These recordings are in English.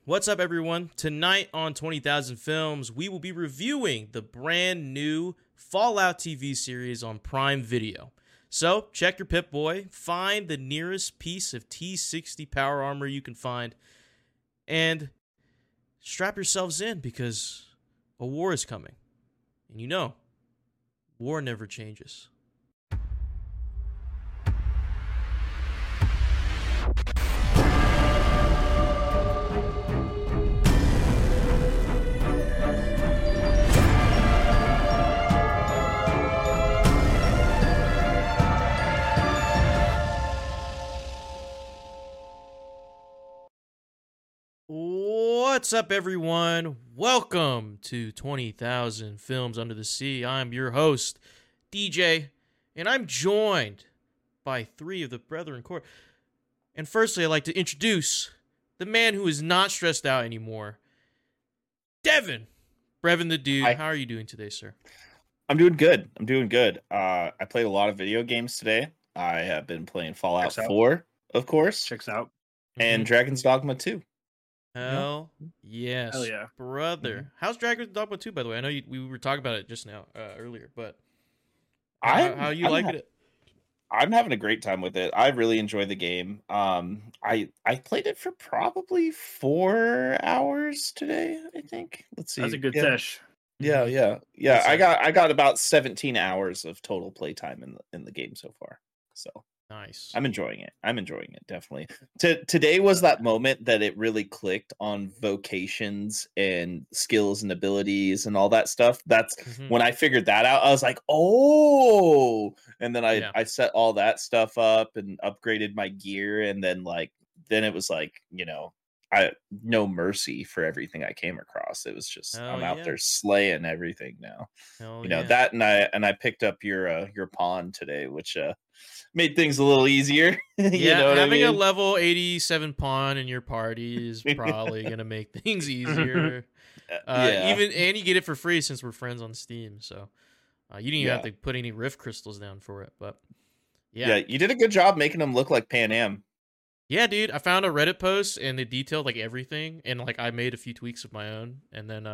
What's up, everyone? Tonight on 20,000 Films, we will be reviewing the brand new Fallout TV series on Prime Video. So, check your Pip-Boy, find the nearest piece of T60 power armor you can find, and strap yourselves in because a war is coming. And you know, war never changes. What's up, everyone? Welcome to 20,000 Films Under the Sea. I'm your host, DJ, and I'm joined by three of the Brethren Court. And firstly, I'd like to introduce the man who is not stressed out anymore, Devin. Brevin the Dude. Hi. How are you doing today, sir? I'm doing good. I played a lot of video games today. I have been playing Fallout Checks out. 4, of course, Checks out. and Dragon's Dogma 2. Hell yes. Hell yeah. Brother. How's Dragon's Dogma 2, by the way? I know we were talking about it just now, earlier, but how you liking it? I'm having a great time with it. I really enjoy the game. I played it for probably 4 hours today, I think. Let's see. That's a good yeah. sesh. Yeah. Good I got about 17 hours of total playtime in the game so far. So Nice. I'm enjoying it, definitely. Today was that moment that it really clicked on vocations and skills and abilities and all that stuff. That's when I figured that out. I was like, oh, and then I set all that stuff up and upgraded my gear, and then it was like, no mercy for everything I came across. It was just I'm out there slaying everything now. That, and I picked up your pawn today, which made things a little easier. Having a level 87 pawn in your party is probably gonna make things easier. And you get it for free since we're friends on Steam, so you didn't even have to put any rift crystals down for it. But yeah, you did a good job making them look like Pan Am. Yeah, dude, I found a Reddit post and they detailed like everything, and like I made a few tweaks of my own, and then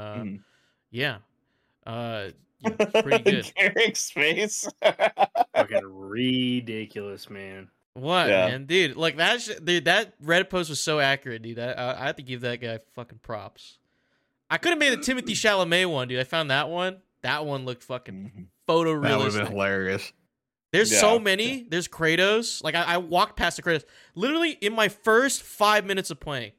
it's pretty good. Eric's face. Fucking ridiculous, man. What, man, dude? Like that Reddit post was so accurate, dude. I have to give that guy fucking props. I could have made a Timothy Chalamet one, dude. I found that one. That one looked fucking photorealistic. That would have been hilarious. There's so many. There's Kratos. Like I walked past the Kratos. Literally in my first 5 minutes of playing,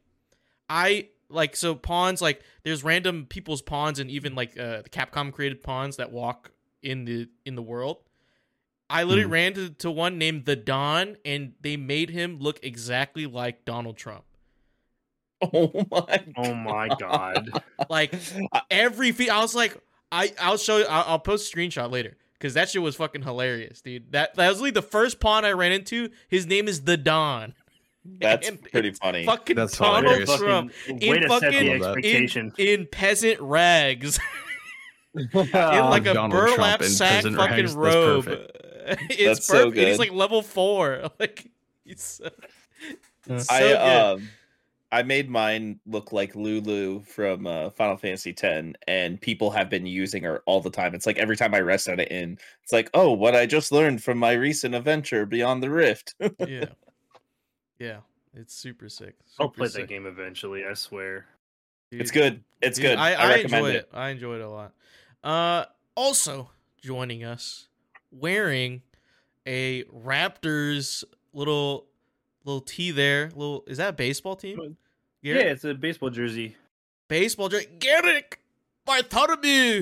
pawns, like there's random people's pawns and even like the Capcom created pawns that walk in the world. I literally ran to one named the Don, and they made him look exactly like Donald Trump. Oh my god! Like every I was like, I'll show you. I'll post a screenshot later. Because that shit was fucking hilarious, dude. That was literally the first pawn I ran into. His name is the Don. That's pretty funny. Fucking That's Donald hilarious. Trump Way to set the expectation. in peasant rags. In like a Donald burlap Trump in sack peasant fucking rags. robe. That's It's That's so perfect. good. He's like level 4. Like it's so good. I made mine look like Lulu from Final Fantasy X, and people have been using her all the time. It's like every time I rest at it in, it's like, oh, what I just learned from my recent adventure Beyond the Rift. Yeah, it's super sick. I'll play that game eventually, I swear. Dude, It's good. It's good. I recommend enjoy it. I enjoyed it a lot. Also joining us, wearing a Raptors little tee there. Is that a baseball team? Yeah, it's a baseball jersey. Baseball jersey. Garrick Bartholomew.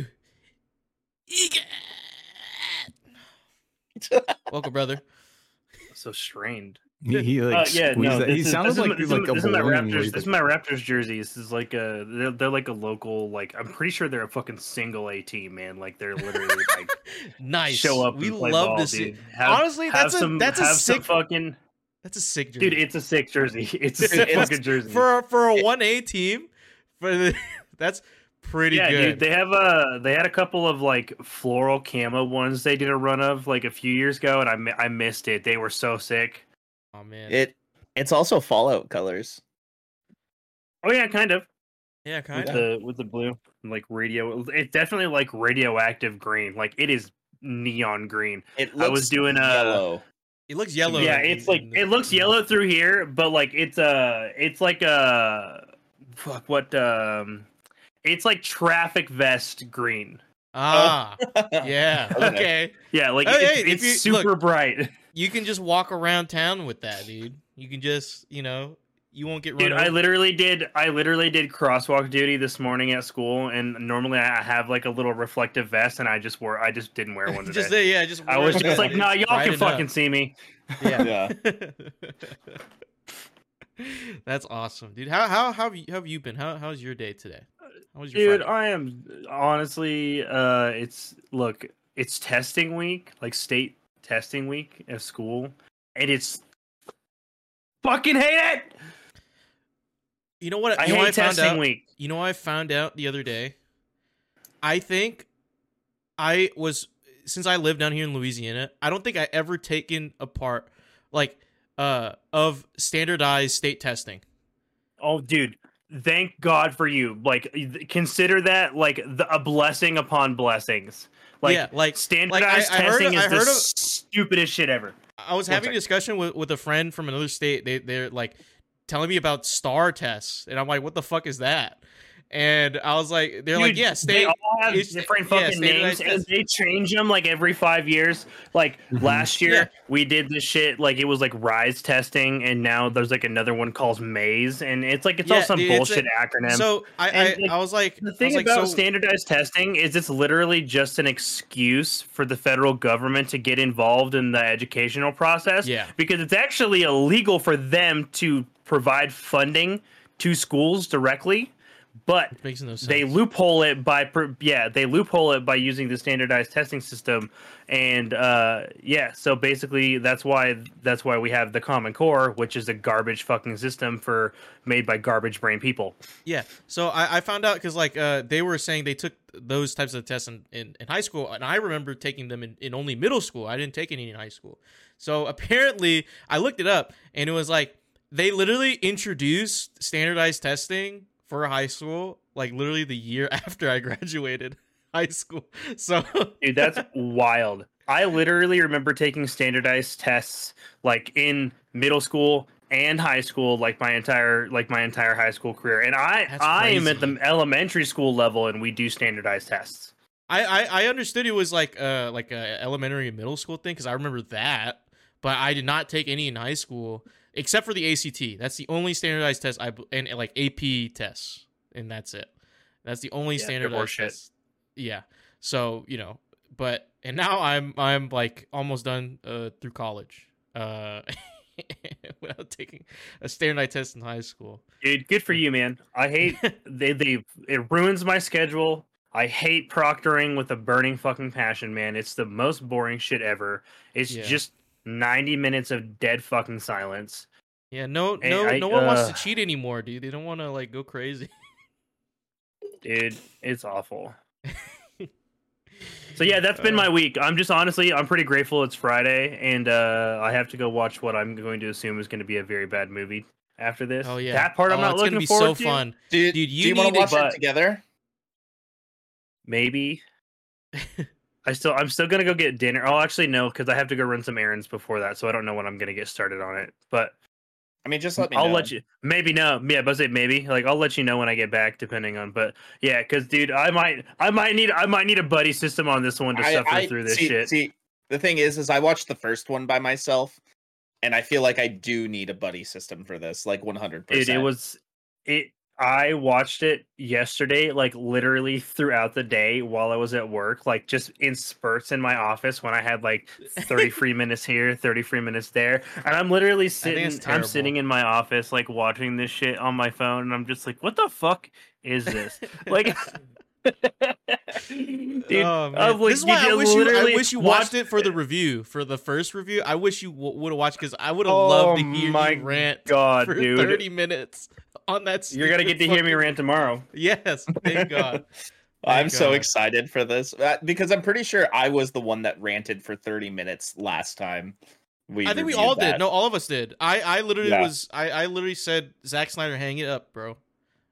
Welcome, brother. So strained. He like squeezed that. He sounded like he's like a this is my balloon. Raptors. This is my Raptors jersey. This is like they're like a local, like I'm pretty sure they're a fucking single A team, man. Like they're literally like nice. Show up. We and play love ball, to see. dude. Honestly, that's a sick fucking. That's a sick jersey, dude. It's a sick jersey. It's a sick fucking jersey for a 1A team. That's pretty good. Dude, they had a couple of like floral camo ones they did a run of like a few years ago, and I missed it. They were so sick. Oh man, It's also Fallout colors. Oh yeah, kind of. Yeah, kind of. With the blue, like radio. It's definitely like radioactive green. Like it is neon green. I was doing yellow. It looks yellow. Yeah, it's like it looks yellow through here, but like it's like fuck what it's like traffic vest green. Ah, yeah. Okay. Yeah, like it's super bright. You can just walk around town with that, dude. You can just, you won't get run over. I literally did crosswalk duty this morning at school, and normally I have like a little reflective vest, and I just didn't wear one today. I was just like, nah, y'all can fucking see me. Yeah. That's awesome, dude. How have you been? How's your day today? How was your Dude, Friday? I am honestly it's testing week, like state testing week at school, and it's fucking hate it. You know what? I hate testing week. You know what I found out the other day? I think since I live down here in Louisiana, I don't think I ever taken a part of standardized state testing. Oh, dude, thank God for you. Like, consider that like a blessing upon blessings. Like standardized testing is the stupidest shit ever. I was having a discussion with a friend from another state. They're like telling me about STAR tests, and I'm like, what the fuck is that? And I was like, they're like, yeah, they all have different fucking names, and they change them like every 5 years. Like last year, we did this shit, like it was like RISE testing, and now there's like another one called MAZE, and it's like all some bullshit acronym. So I was like, the thing about standardized testing is it's literally just an excuse for the federal government to get involved in the educational process. Yeah, because it's actually illegal for them to provide funding to schools directly. But makes no sense. They loophole it by using the standardized testing system, and so basically that's why we have the Common Core, which is a garbage fucking system made by garbage brain people. Yeah, so I found out because they were saying they took those types of tests in high school, and I remember taking them in only middle school. I didn't take any in high school. So apparently I looked it up, and it was like they literally introduced standardized testing for high school, like literally the year after I graduated high school. So, dude, that's wild. I literally remember taking standardized tests like in middle school and high school, like my entire high school career. And I am at the elementary school level, and we do standardized tests. I understood it was like a elementary and middle school thing because I remember that, but I did not take any in high school. Except for the ACT. That's the only standardized test and like AP tests, and that's it. That's the only standardized test. Yeah. So, and now I'm like almost done through college. Without taking a standardized test in high school. Dude, good for you, man. I hate it ruins my schedule. I hate proctoring with a burning fucking passion, man. It's the most boring shit ever. It's just 90 minutes of dead fucking silence. Yeah, no one wants to cheat anymore, dude. They don't want to like go crazy. Dude, it's awful. So yeah, that's been my week. I'm pretty grateful it's Friday, and I have to go watch what I'm going to assume is going to be a very bad movie after this. Oh yeah, that part I'm not looking forward to. It's gonna be so fun, dude. Do you want to watch it together? Maybe. I'm still gonna go get dinner. Oh, actually no, because I have to go run some errands before that, so I don't know when I'm gonna get started on it. But I mean, just let me know. I'll let you. Maybe no. Yeah, but I say maybe. Like I'll let you know when I get back, depending on. But yeah, because dude, I might need a buddy system on this one to suffer through this shit. See, the thing is I watched the first one by myself, and I feel like I do need a buddy system for this, like 100%. I watched it yesterday, like literally throughout the day while I was at work, like just in spurts in my office when I had like 30 free minutes here, 30 free minutes there. And I'm literally sitting in my office, like watching this shit on my phone. And I'm just like, what the fuck is this? Like, dude, this is why I wish you watched it for the review, for the first review. I wish you would have watched because I would have loved to hear you rant for 30 minutes. On that, you're gonna get to hear me rant tomorrow. Yes, thank God. I'm so excited for this because I'm pretty sure I was the one that ranted for 30 minutes last time. I think we all did. No, all of us did. I literally was. I literally said, Zack Snyder, hang it up, bro.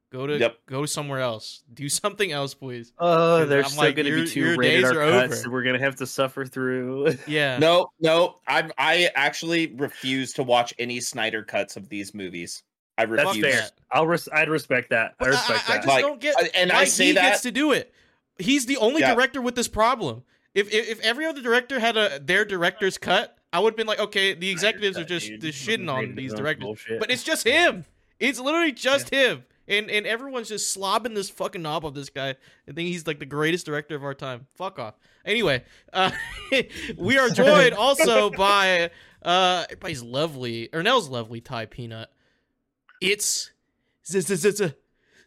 Go somewhere else. Do something else, please. Oh, there's still going to be 2 rated R cuts that we're going to have to suffer through. Yeah. No. I actually refuse to watch any Snyder cuts of these movies. I refuse. That's fair. I'd respect that. I respect that. I just don't get and why I say he that gets to do it. He's the only director with this problem. If every other director had their director's cut, I would have been like, okay, the executives are just shitting on these directors. Bullshit. But it's just him. It's literally just him. And everyone's just slobbing this fucking knob of this guy. I think he's like the greatest director of our time. Fuck off. Anyway, we are joined also by everybody's lovely, Ernell's lovely Thai peanut. It's Xander.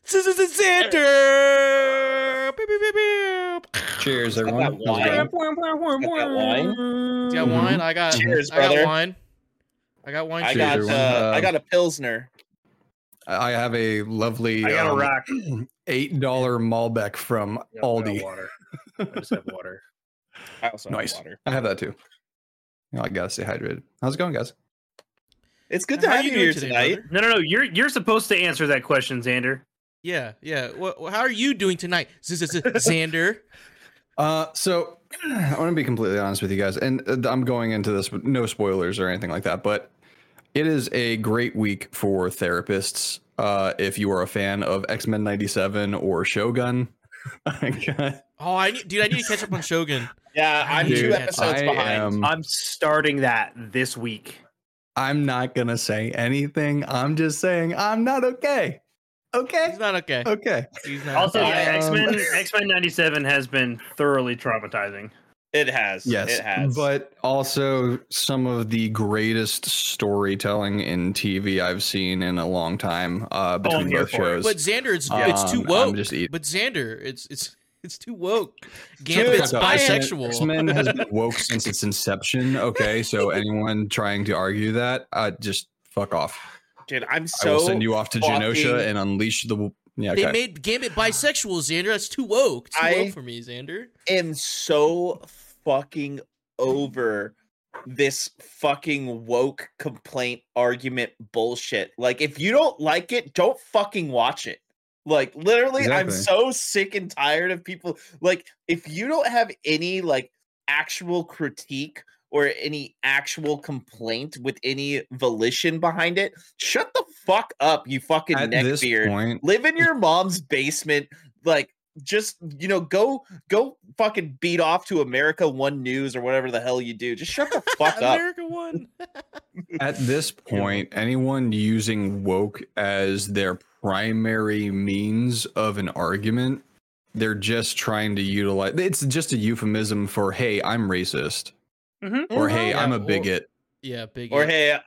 Cheers, everyone. Got wine. You got wine? I got. Cheers, brother. I got wine. I got a Pilsner. I have a lovely I got a rock. $8 Malbec from Aldi. I just have water. I also nice. have water. I have that too. I gotta stay hydrated. How's it going, guys? It's good to have you here tonight. No. You're supposed to answer that question, Xander. Yeah. How are you doing tonight, Xander? So I want to be completely honest with you guys, and I'm going into this with no spoilers or anything like that, but it is a great week for therapists. If you are a fan of X-Men 97 or Shogun. I need to catch up on Shogun. Yeah, I'm 2 episodes behind. I'm starting that this week. I'm not going to say anything. I'm just saying I'm not okay. Okay. He's not okay. Okay. He's not also, X-Men 97 has been thoroughly traumatizing. It has. Yes. It has. But also some of the greatest storytelling in TV I've seen in a long time between both shows. But Xander, it's too woke. But Xander, it's too woke. Gambit's bisexual. X-Men has been woke since its inception. Okay, so anyone trying to argue that, just fuck off. Dude, I will send you off to Genosha and unleash the. Yeah, okay. They made Gambit bisexual, Xander. That's too woke. Too woke for me, Xander. Am so fucking over this fucking woke complaint argument bullshit. Like, if you don't like it, don't fucking watch it. Like, literally, exactly. I'm so sick and tired of people. Like, if you don't have any like actual critique or any actual complaint with any volition behind it, shut the fuck up, you fucking neckbeard. Live in your mom's basement. Like, just, go fucking beat off to America One News or whatever the hell you do. Just shut the fuck up. America One. At this point, anyone using woke as their primary means of an argument, they're just trying to utilize. It's just a euphemism for, hey, I'm racist. Mm-hmm. Or hey, I'm a bigot. Bigot. Or hey,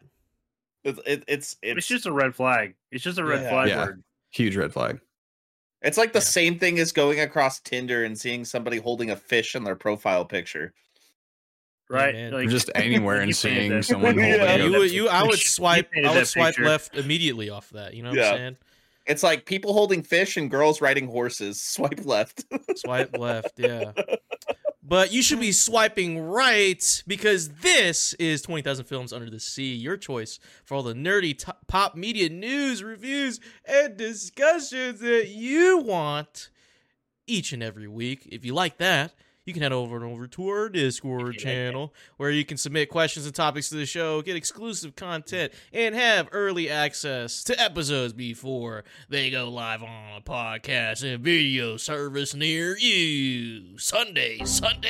it's just a red flag. It's just a red flag word. Huge red flag. It's like the same thing as going across Tinder and seeing somebody holding a fish in their profile picture. Right, or just anywhere and seeing someone holding. I would swipe left immediately off that. You know what I'm saying? It's like people holding fish and girls riding horses. Swipe left. Swipe left, yeah. But you should be swiping right, because this is 20,000 Films Under the Sea, your choice for all the nerdy pop media news, reviews, and discussions that you want each and every week. If you like that, you can head over to our Discord channel, where you can submit questions and topics to the show, get exclusive content, and have early access to episodes before they go live on a podcast and video service near you. Sunday.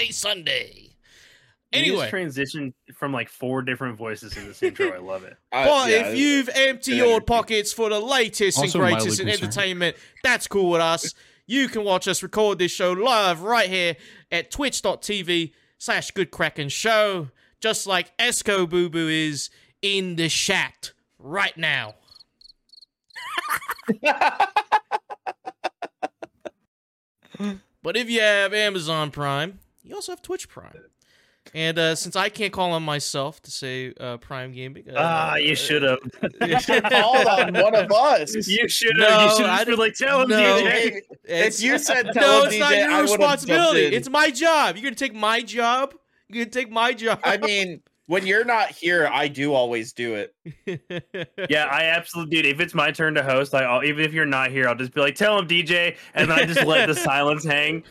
Anyway, transition from like 4 different voices in this intro. I love it. If you've emptied your pockets for the latest and greatest in entertainment, that's cool with us. You can watch us record this show live right here at twitch.tv/goodkrackenshow, just like Esco Boo Boo is in the chat right now. But if you have Amazon Prime, you also have Twitch Prime. And since I can't call on myself to say Prime Gaming, you should have. You should have called on one of us. You should have. You should have been like, tell him, DJ. If you said tell him, it's DJ, not your responsibility. It's my job. You're gonna take my job. I mean, When you're not here, I do always do it. Yeah, I absolutely, dude. If it's my turn to host, even if you're not here, I'll just be like, "Tell him, DJ," and then I just let the silence hang.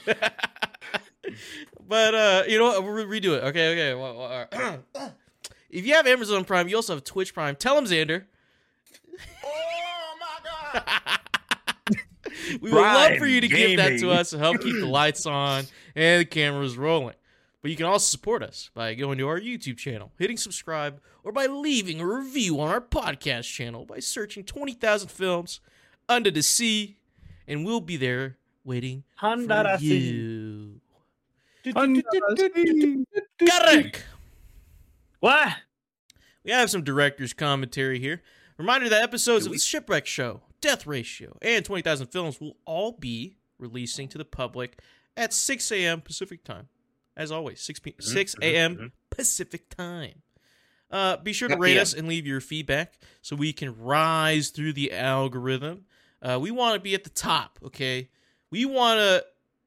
But you know what? We'll redo it. Okay. Well, if you have Amazon Prime, you also have Twitch Prime. Tell him, Xander. Oh my god! We would love Prime for you to give that to Gaming. us to help keep the lights on and the cameras rolling. But you can also support us by going to our YouTube channel, hitting subscribe, or by leaving a review on our podcast channel by searching 20,000 Films Under the Sea, and we'll be there waiting Under for the sea. you. Under the sea. Correct. What? We have some director's commentary here. Reminder that episodes of The Shipwreck Show, Death Ratio, and 20,000 Films will all be releasing to the public at 6 a.m. Pacific time. As always, 6 a.m. Pacific time. Be sure to rate us and leave your feedback so we can rise through the algorithm. We want to be at the top, okay? We want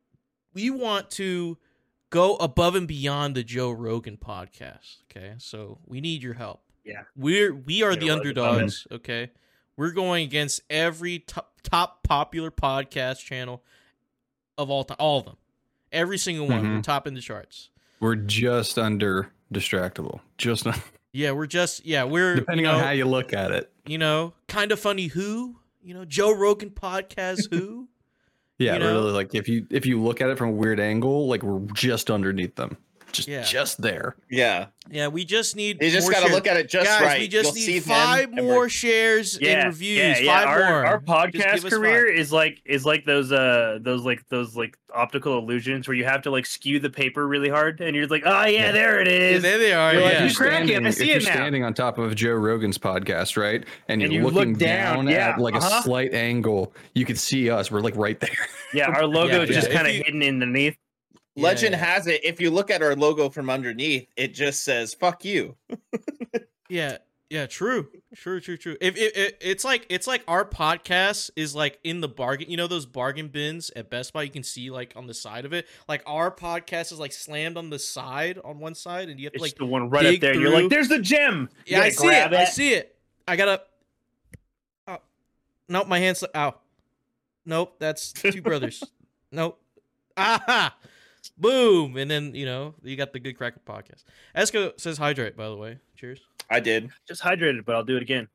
to go above and beyond the Joe Rogan podcast, okay? So we need your help. Yeah. We are the Joe underdogs, okay? We're going against every top popular podcast channel of all time, all of them. Every single one. We're top in the charts. We're just under distractible. Just Yeah, we're depending on how you look at it. Kind of funny who? Joe Rogan podcast who? Yeah, You know? really. Like if you look at it from a weird angle, like we're just underneath them, just there. Yeah, Yeah, we just need. you just more got to shares. look at it just Guys, right. we just You'll see need them, 5 and more we're- shares and reviews. Yeah. 5 more. Our Just give podcast us career 5. is like those optical illusions where you have to like skew the paper really hard, and you're like, oh yeah, there it Yeah, is. there they are. You're like, Yeah. you crack it. I see if it you're now. standing on top of Joe Rogan's podcast, right, and you're you looking look down, at yeah, like a slight angle, you could see us. We're like right there. Yeah, our logo is Yeah, just if kind of you- hidden underneath. Legend Yeah. has it, if you look at our logo from underneath, it just says "fuck you." Yeah, true. If it's like our podcast is like in the bargain, those bargain bins at Best Buy, you can see like on the side of it. Like our podcast is like slammed on the side on one side, and you have to It's like the one right up dig there. You're through. like, there's the gem. You yeah, I gotta see grab it. I see it. I gotta. Oh, nope, my hands. Ow. Nope, that's Two Brothers. Nope. Aha. Boom, and then you got the Good Cracker podcast. Esco says hydrate. By the way, cheers. I did. Just hydrated, but I'll do it again.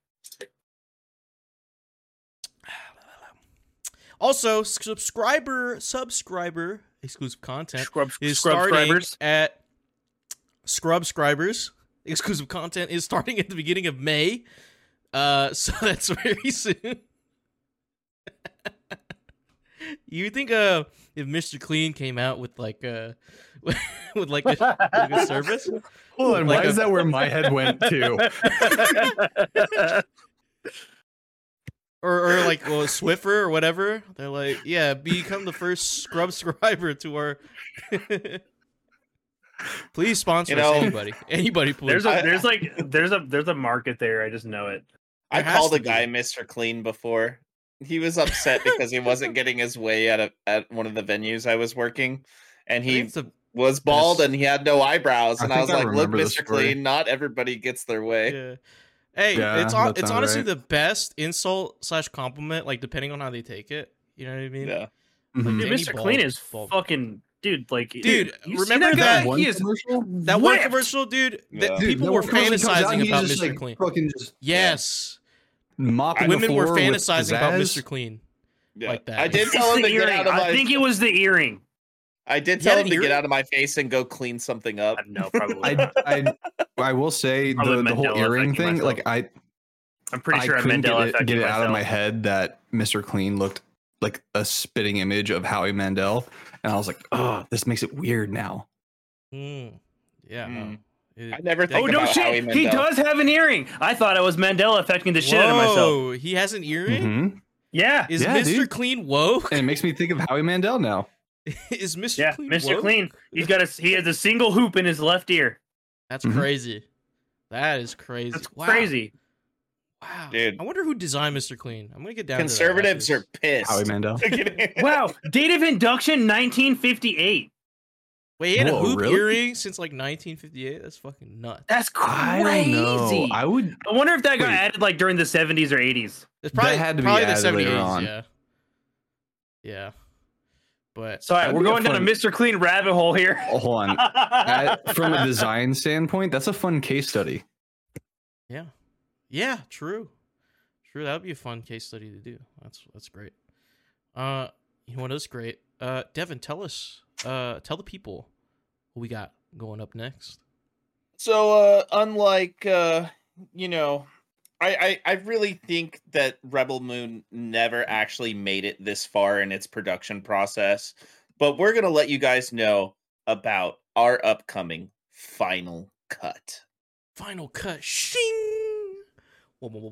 Also, subscriber exclusive content is starting Scrubscribers. at Scrubscribers. Exclusive content is starting at the beginning of May. So that's very soon. You think if Mr. Clean came out with like with like a service? Hold on, Like why is that where my head went to? Or like Swiffer or whatever. They're like, yeah, become the first subscriber to our please sponsor us, anybody please. There's a market there. I just know it. I There has called to a guy Mr. Clean before. He was upset because he wasn't getting his way at one of the venues I was working, and he was bald and he had no eyebrows. And I was like, "Look, remember this Mr. story. Clean, not everybody gets their way." Yeah. Hey, Yeah, it's that it's sounds honestly right. the best insult / compliment, like depending on how they take it. You know what I mean? Yeah. Mhm. Dude, Any Mr. bald- Clean is bald- fucking dude. Like, Dude, you see remember guy? that One He is commercial? That one ripped. commercial, dude. That Yeah. people That were one commercial comes out and fantasing he's about just, Mr. like, Clean. fucking just Yes, mopping women the were floor with fantasizing about pizzazz. Mr. Clean. Yeah. Like that. I did It's tell him the to get earring. out of my. I think it was the earring. I did He tell had him an to get earring? out of my face and go clean something up. No, probably. I will say Probably the whole Mandela earring affecting thing. myself. Like I'm pretty sure I couldn't Mandela get affected it out of myself. my head that Mr. Clean looked like a spitting image of Howie Mandel, and I was like, oh, this makes it weird now. Yeah. Mm. No. I never Oh think no about Howie shit! He Mandel. does have an earring. I thought it was Mandela affecting the shit out of myself. Whoa, he has an earring. Mhm. Yeah, Is Yeah, Mr. dude. Clean woke? And it makes me think of Howie Mandel now. Is Mr. yeah, Clean Mr. woke? Clean. He has a single hoop in his left ear. That's Mhm. crazy. That is crazy. That's Wow. crazy. Wow, Dude. I wonder who designed Mr. Clean. I'm gonna get down. Conservatives to that are pissed. Howie Mandel. Wow, date of induction 1958. Wait, he had a Whoa, hoop really? earring since like 1958. That's fucking nuts. That's I don't know. crazy. I would. I wonder if that got Wait. added like during the 70s or 80s. It's probably had to be probably added the later 70s. on. Yeah. Yeah. But So That'd we're be a going down a fun- Mr. Clean rabbit hole here. Hold on. From a design standpoint, that's a fun case study. yeah, true. That would be a fun case study to do. That's great. You know what is great? Devin, tell the people what we got going up next. So, unlike, you know, I really think that Rebel Moon never actually made it this far in its production process, but we're going to let you guys know about our upcoming Final Cut. Final cut. Shing! I don't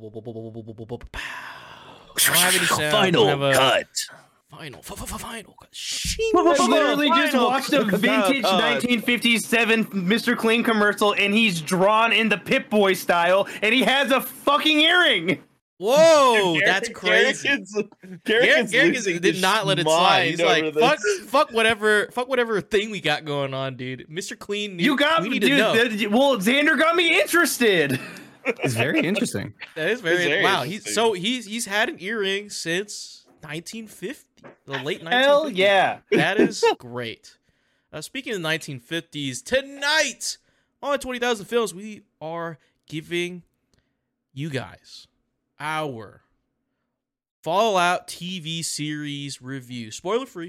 have any sound. Final I don't have a- Cut. Final cut. Shing! I literally just Final watched a vintage cut. 1957 Mr. Clean commercial, and he's drawn in the Pip-Boy style, and he has a fucking earring. Whoa, that's crazy. Garrick's Garrick did not let it slide. He's like, fuck whatever thing we got going on, dude. Mr. Clean, You got we me, need to know. well, Xander got me interested. It's very interesting. That is very wow. interesting. He's had an earring since 1950, the late 1950s. Hell yeah. That is great. Speaking of the 1950s, tonight on 20,000 Films, we are giving you guys our Fallout TV series review. Spoiler free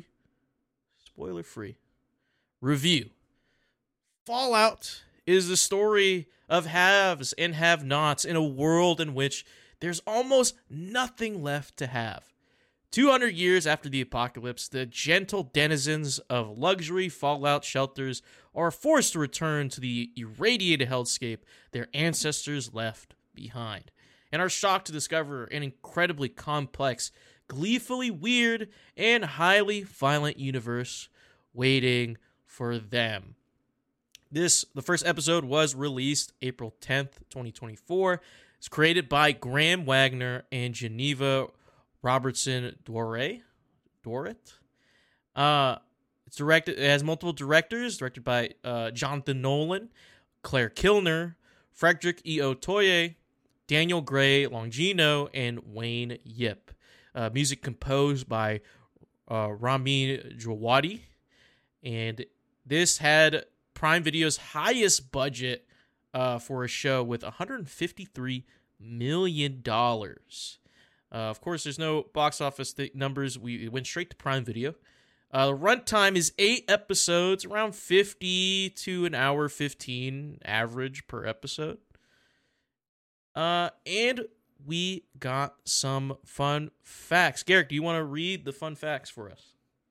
review. Fallout is the story of haves and have-nots in a world in which there's almost nothing left to have. 200 years after the apocalypse, the gentle denizens of luxury Fallout shelters are forced to return to the irradiated hellscape their ancestors left behind, and are shocked to discover an incredibly complex, gleefully weird, and highly violent universe waiting for them. The first episode was released April 10th, 2024. It's created by Graham Wagner and Geneva Robertson Dorrit. It's directed. It has multiple directors. Directed by Jonathan Nolan, Claire Kilner, Frederick E. Otoye, Daniel Gray Longino, and Wayne Yip. Music composed by Ramin Djawadi. And this had Prime Video's highest budget for a show with $153 million. Of course, there's no box office numbers. We went straight to Prime Video. The runtime is 8 episodes, around 50 to an hour 15 average per episode. And we got some fun facts. Garrick, do you want to read the fun facts for us?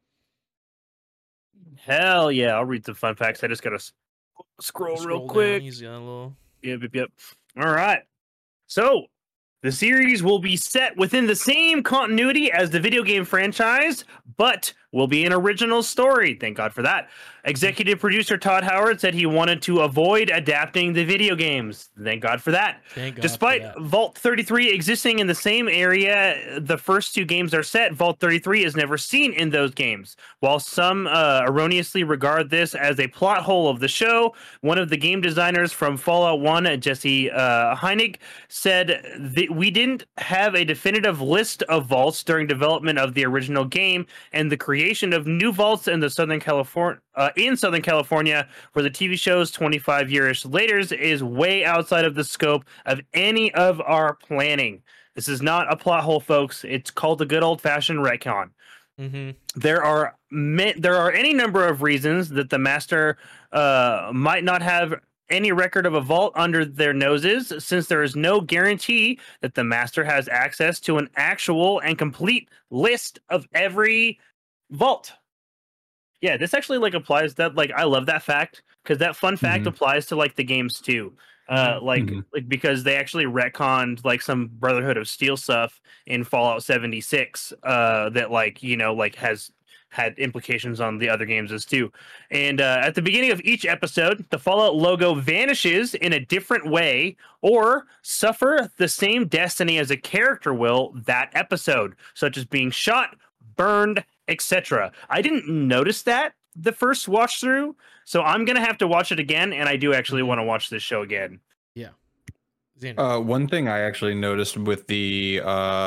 Hell yeah, I'll read the fun facts. I just gotta scroll real down. quick. He's got a little... Yep. All right. So, the series will be set within the same continuity as the video game franchise, but will be an original story. Thank God for that. Executive producer Todd Howard said he wanted to avoid adapting the video games. Thank God for that. Thank God Despite for that. Vault 33 existing in the same area the first 2 games are set, Vault 33 is never seen in those games. While some erroneously regard this as a plot hole of the show, one of the game designers from Fallout 1, Jesse Heinig, said that we didn't have a definitive list of vaults during development of the original game, and the creation of new vaults in Southern California, where the TV show's 25 years later, is way outside of the scope of any of our planning. This is not a plot hole, folks. It's called a good old-fashioned retcon. Mm-hmm. There are any number of reasons that the master might not have any record of a vault under their noses, since there is no guarantee that the master has access to an actual and complete list of every vault. Yeah, this actually applies that I love that fact, because that fun fact applies to the games too. Because they actually retconned some Brotherhood of Steel stuff in Fallout 76 that has had implications on the other games as too. And at the beginning of each episode, the Fallout logo vanishes in a different way or suffer the same destiny as a character will that episode, such as being shot, burned, etc. I didn't notice that the first watch through, so I'm gonna have to watch it again, and I do actually want to watch this show again. Yeah. One thing I actually noticed with the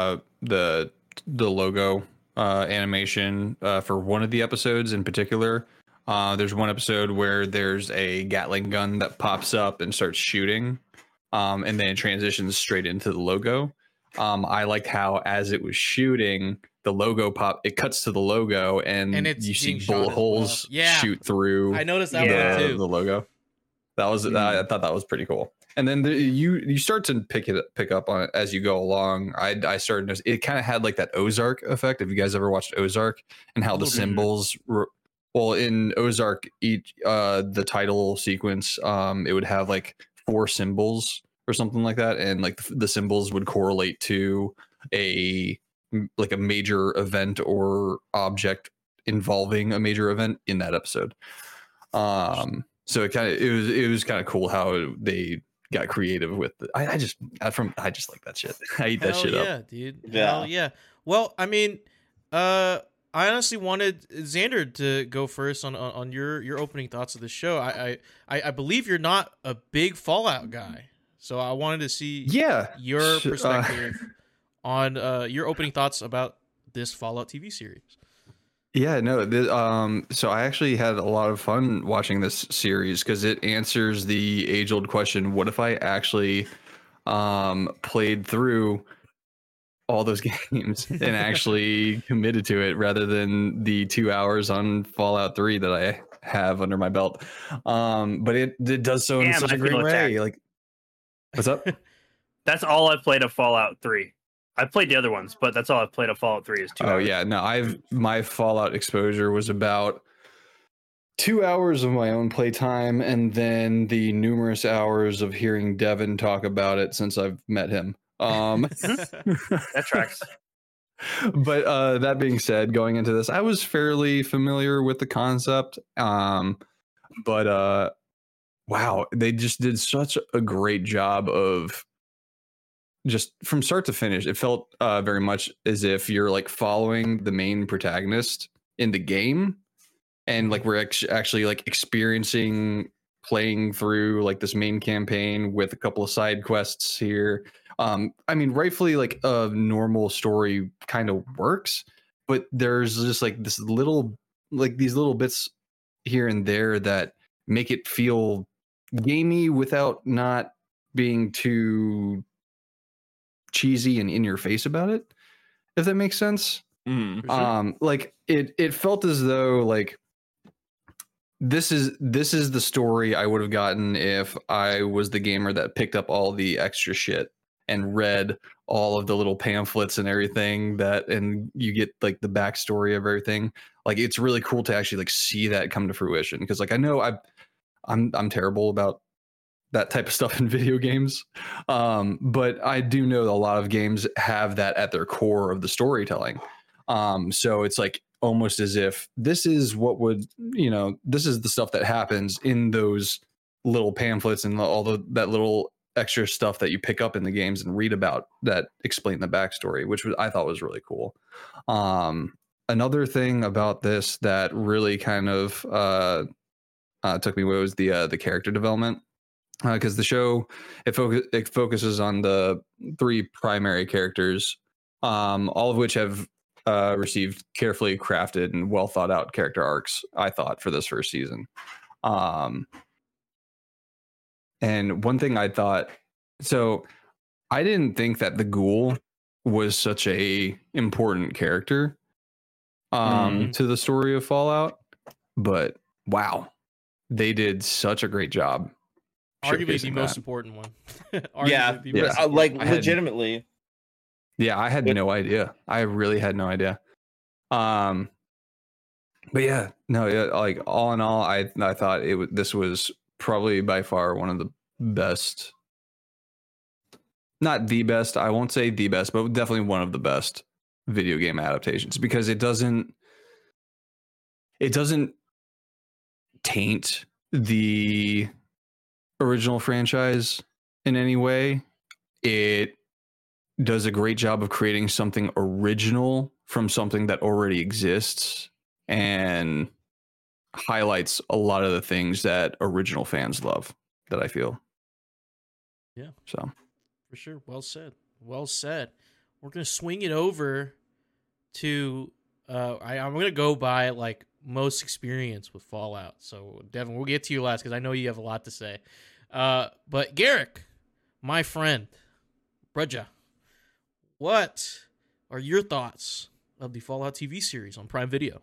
logo animation for one of the episodes in particular, there's one episode where there's a Gatling gun that pops up and starts shooting, and then it transitions straight into the logo. I liked how as it was shooting, the logo it cuts to the logo, and you see bullet holes shoot through. I noticed that one too. The logo. That was I thought that was pretty cool. And then you start to pick up on it as you go along. I started to notice it kind of had like that Ozark effect. Have you guys ever watched Ozark and how the symbols well, in Ozark, each the title sequence, it would have like 4 symbols or something like that, and like the symbols would correlate to a major event or object involving a major event in that episode. So it was kind of cool how they got creative with it. I just like that shit. I eat that shit up. Dude. Hell yeah. Well, I mean, I honestly wanted Xander to go first on your opening thoughts of the show. I believe you're not a big Fallout guy, so I wanted to see your perspective on your opening thoughts about this Fallout TV series. Yeah, no. So I actually had a lot of fun watching this series because it answers the age-old question: what if I actually played through all those games and actually committed to it rather than the 2 hours on Fallout 3 that I have under my belt? But it does so in such a great way. Like, what's up? That's all I played of Fallout 3. I played the other ones, but that's all I've played of Fallout 3 is 2 hours. Oh yeah, no, my Fallout exposure was about 2 hours of my own playtime, and then the numerous hours of hearing Devin talk about it since I've met him. That tracks. But that being said, going into this, I was fairly familiar with the concept. But wow, they just did such a great job of just from start to finish. It felt very much as if you're like following the main protagonist in the game, and like we're actually like experiencing playing through like this main campaign with a couple of side quests here. I mean, rightfully, like a normal story kind of works, but there's just like these little bits here and there that make it feel gamey without not being too cheesy and in your face about it, if that makes sense. Like it felt as though like this is the story I would have gotten if I was the gamer that picked up all the extra shit and read all of the little pamphlets and everything and you get like the backstory of everything. Like it's really cool to actually like see that come to fruition, because like I know I'm terrible about that type of stuff in video games, but I do know a lot of games have that at their core of the storytelling. So it's like almost as if this is this is the stuff that happens in those little pamphlets and that little extra stuff that you pick up in the games and read about that explain the backstory, which I thought was really cool. Another thing about this that really kind of took me away was the character development, because the show it focuses on the 3 primary characters, all of which have received carefully crafted and well thought out character arcs, I thought, for this first season. And one thing I thought, so I didn't think that the Ghoul was such a important character to the story of Fallout, but wow, they did such a great job. Arguably the most important one. Legitimately. Yeah, I had no idea. I really had no idea. But yeah, no, like all in all, I thought this was probably by far one of the best, not the best, I won't say the best, but definitely one of the best video game adaptations, because it doesn't taint the original franchise in any way. It does a great job of creating something original from something that already exists, and highlights a lot of the things that original fans love, that I feel. Yeah. So For sure. Well said. Well said. We're going to swing it over to I'm going to go by like most experience with Fallout. So Devin, we'll get to you last because I know you have a lot to say. But Garrick, my friend, Bruja, what are your thoughts of the Fallout TV series on Prime Video?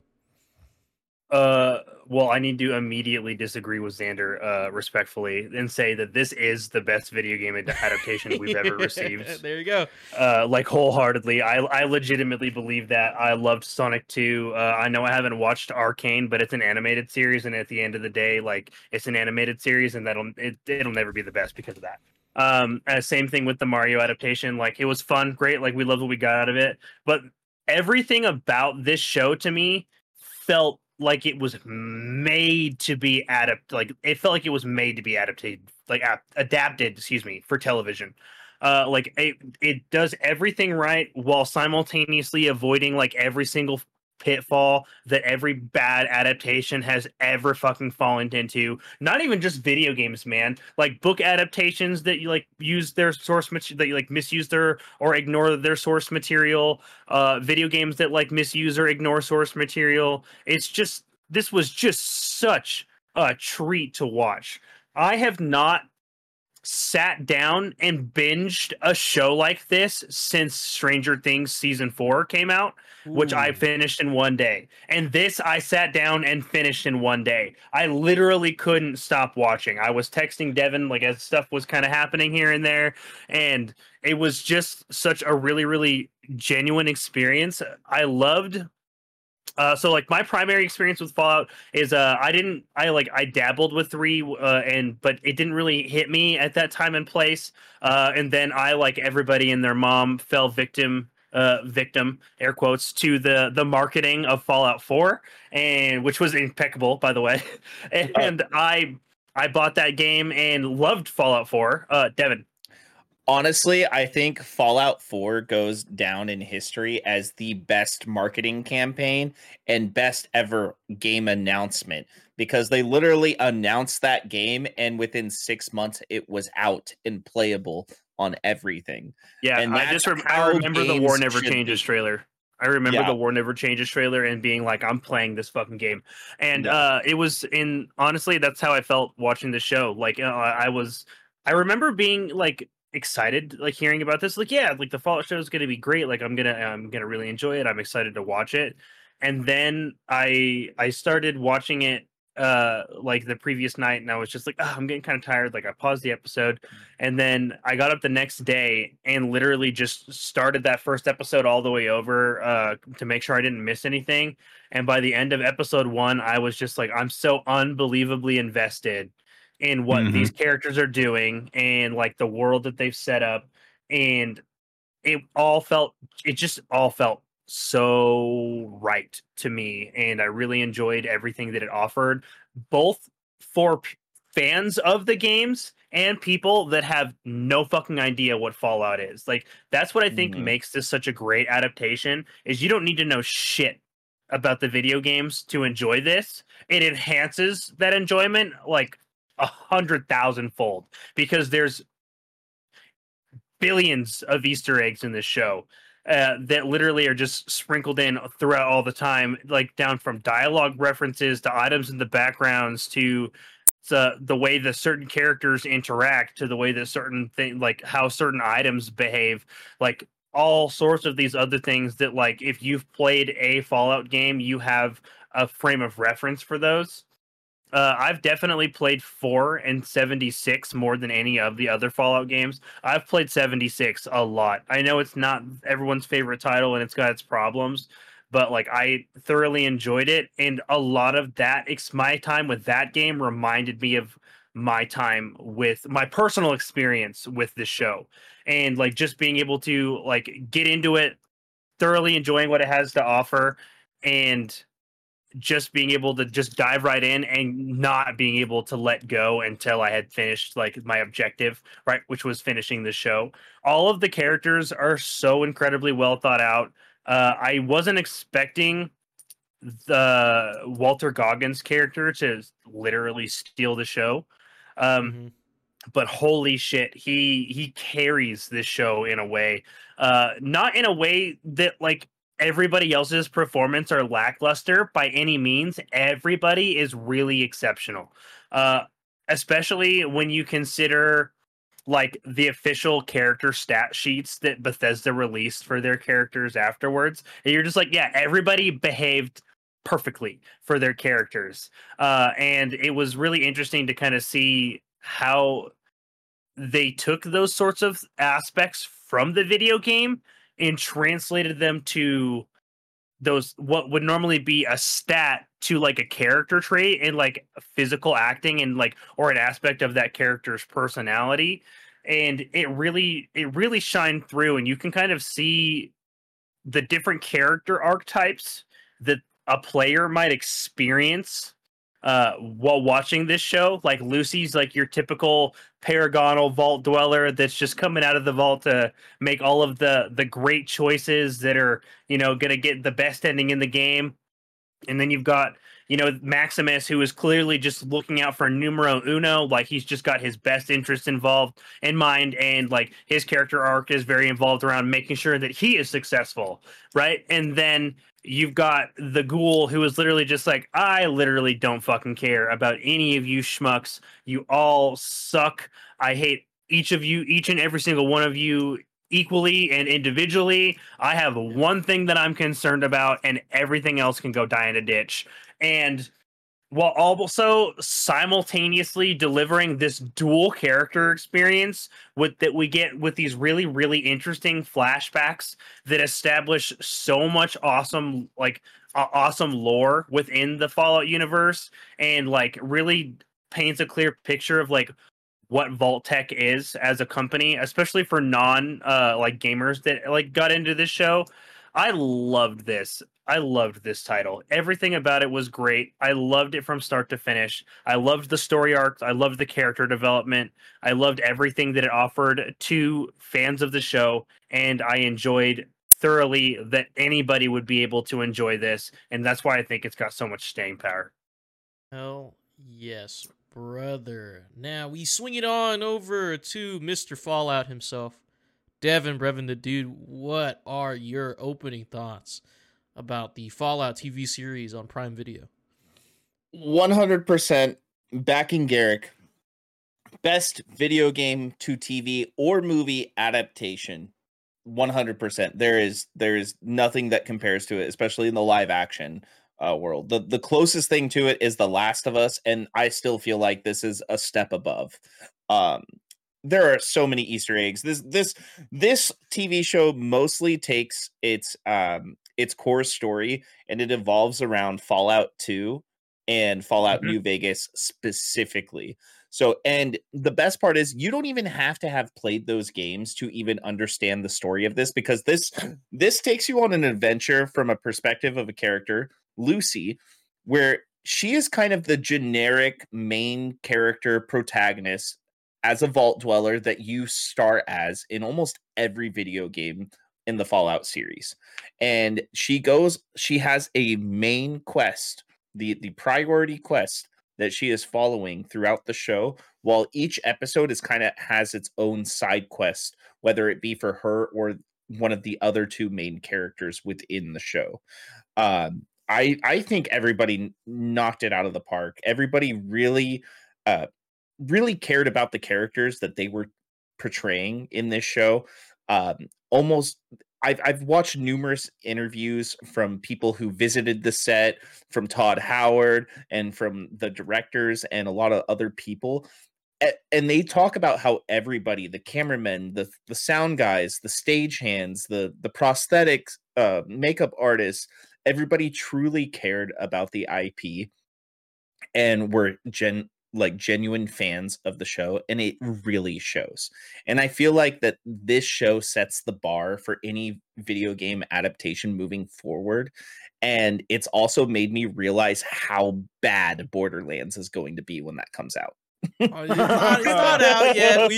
Well, I need to immediately disagree with Xander, respectfully, and say that this is the best video game adaptation we've ever received. There you go. Like wholeheartedly, I legitimately believe that. I loved Sonic 2. I know I haven't watched Arcane, but it's an animated series, and at the end of the day, like it's an animated series, and it'll never be the best because of that. Same thing with the Mario adaptation. Like it was fun, great. Like we loved what we got out of it, but everything about this show to me felt like it was made to be like it felt like it was made to be adapted, excuse me, for television. Like it does everything right while simultaneously avoiding like every single pitfall that every bad adaptation has ever fucking fallen into. Not even just video games, man. Like book adaptations that you like use their source material, that you like misuse their or ignore their source material. Video games that like misuse or ignore source material. This was just such a treat to watch. I have not sat down and binged a show like this since Stranger Things season 4 came out, which I finished in one day. And this I sat down and finished in one day. I literally couldn't stop watching. I was texting Devin like as stuff was kind of happening here and there, and it was just such a really, really genuine experience. I loved so like my primary experience with Fallout is I dabbled with 3 but it didn't really hit me at that time and place. And then I, like everybody and their mom, fell victim air quotes to the marketing of Fallout 4, and which was impeccable, by the way. And I bought that game and loved Fallout 4. Devin. Honestly, I think Fallout 4 goes down in history as the best marketing campaign and best ever game announcement, because they literally announced that game and within 6 months it was out and playable on everything. Yeah, and I remember the War Never Changes trailer. I remember the War Never Changes trailer and being like, I'm playing this fucking game. And honestly, that's how I felt watching the show. Like I remember being like excited, like hearing about this, like like the Fallout show is going to be great, like I'm gonna really enjoy it, I'm excited to watch it. And then I started watching it like the previous night, and I was just like, I'm getting kind of tired, like I paused the episode, and then I got up the next day and literally just started that first episode all the way over to make sure I didn't miss anything. And by the end of episode 1, I was just like, I'm so unbelievably invested in what these characters are doing and like the world that they've set up, and it just all felt so right to me, and I really enjoyed everything that it offered, both for fans of the games and people that have no fucking idea what Fallout is. Like that's what I think makes this such a great adaptation, is you don't need to know shit about the video games to enjoy this. It enhances that enjoyment like 100,000-fold, because there's billions of Easter eggs in this show that literally are just sprinkled in throughout all the time, like down from dialogue references to items in the backgrounds to the way that certain characters interact, to the way that certain things, like how certain items behave, like all sorts of these other things that, like, if you've played a Fallout game, you have a frame of reference for those. I've definitely played 4 and 76 more than any of the other Fallout games. I've played 76 a lot. I know it's not everyone's favorite title and it's got its problems, but like I thoroughly enjoyed it, and a lot of that, my time with that game reminded me of my time with my personal experience with this show, and like just being able to like get into it, thoroughly enjoying what it has to offer, and just being able to just dive right in and not being able to let go until I had finished like my objective, right, which was finishing the show. All of the characters are so incredibly well thought out. I wasn't expecting the Walter Goggins character to literally steal the show. Mhm. But holy shit, he carries this show in a way, not in a way that like everybody else's performance are lackluster by any means. Everybody is really exceptional, uh, especially when you consider like the official character stat sheets that Bethesda released for their characters afterwards. And you're just like, yeah, everybody behaved perfectly for their characters. And it was really interesting to kind of see how they took those sorts of aspects from the video game and translated them to those what would normally be a stat to like a character trait and like physical acting and like or an aspect of that character's personality. And it really shined through, and you can kind of see the different character archetypes that a player might experience while watching this show. Like Lucy's like your typical paragonal vault dweller that's just coming out of the vault to make all of the great choices that are, you know, going to get the best ending in the game. And then you've got, you know, Maximus, who is clearly just looking out for numero uno. Like he's just got his best interest involved in mind. And like his character arc is very involved around making sure that he is successful. Right. And then you've got the ghoul, who is literally just like, I literally don't fucking care about any of you schmucks. You all suck. I hate each of you, each and every single one of you equally and individually. I have one thing that I'm concerned about, and everything else can go die in a ditch. And while also simultaneously delivering this dual character experience with that we get with these really, really interesting flashbacks that establish so much awesome, like awesome lore within the Fallout universe, and like really paints a clear picture of like what Vault-Tec is as a company, especially for non like gamers that like got into this show. I loved this. I loved this title. Everything about it was great. I loved it from start to finish. I loved the story arcs. I loved the character development. I loved everything that it offered to fans of the show, and I enjoyed thoroughly that anybody would be able to enjoy this, and that's why I think it's got so much staying power. Hell yes, brother. Now we swing it on over to Mr. Fallout himself. Devin, Brevin the Dude, what are your opening thoughts about the Fallout TV series on Prime Video? 100% backing Garrick. Best video game to TV or movie adaptation. 100%. There is nothing that compares to it, especially in the live action world. The closest thing to it is The Last of Us, and I still feel like this is a step above. There are so many Easter eggs. This TV show mostly takes its core story and it evolves around Fallout 2 and Fallout New Vegas specifically. So, and the best part is you don't even have to have played those games to even understand the story of this, because this takes you on an adventure from a perspective of a character, Lucy, where she is kind of the generic main character protagonist as a vault dweller that you start as in almost every video game in the Fallout series. And she has a main quest, the priority quest that she is following throughout the show, while each episode has its own side quest, whether it be for her or one of the other two main characters within the show. I think everybody knocked it out of the park. Everybody really cared about the characters that they were portraying in this show. I've watched numerous interviews from people who visited the set, from Todd Howard and from the directors and a lot of other people. And they talk about how everybody, the cameramen, the sound guys, the stage-hands, the prosthetics, makeup artists, everybody truly cared about the IP and were genuine fans of the show, and it really shows. And I feel like that this show sets the bar for any video game adaptation moving forward, and it's also made me realize how bad Borderlands is going to be when that comes out. It's not out yet.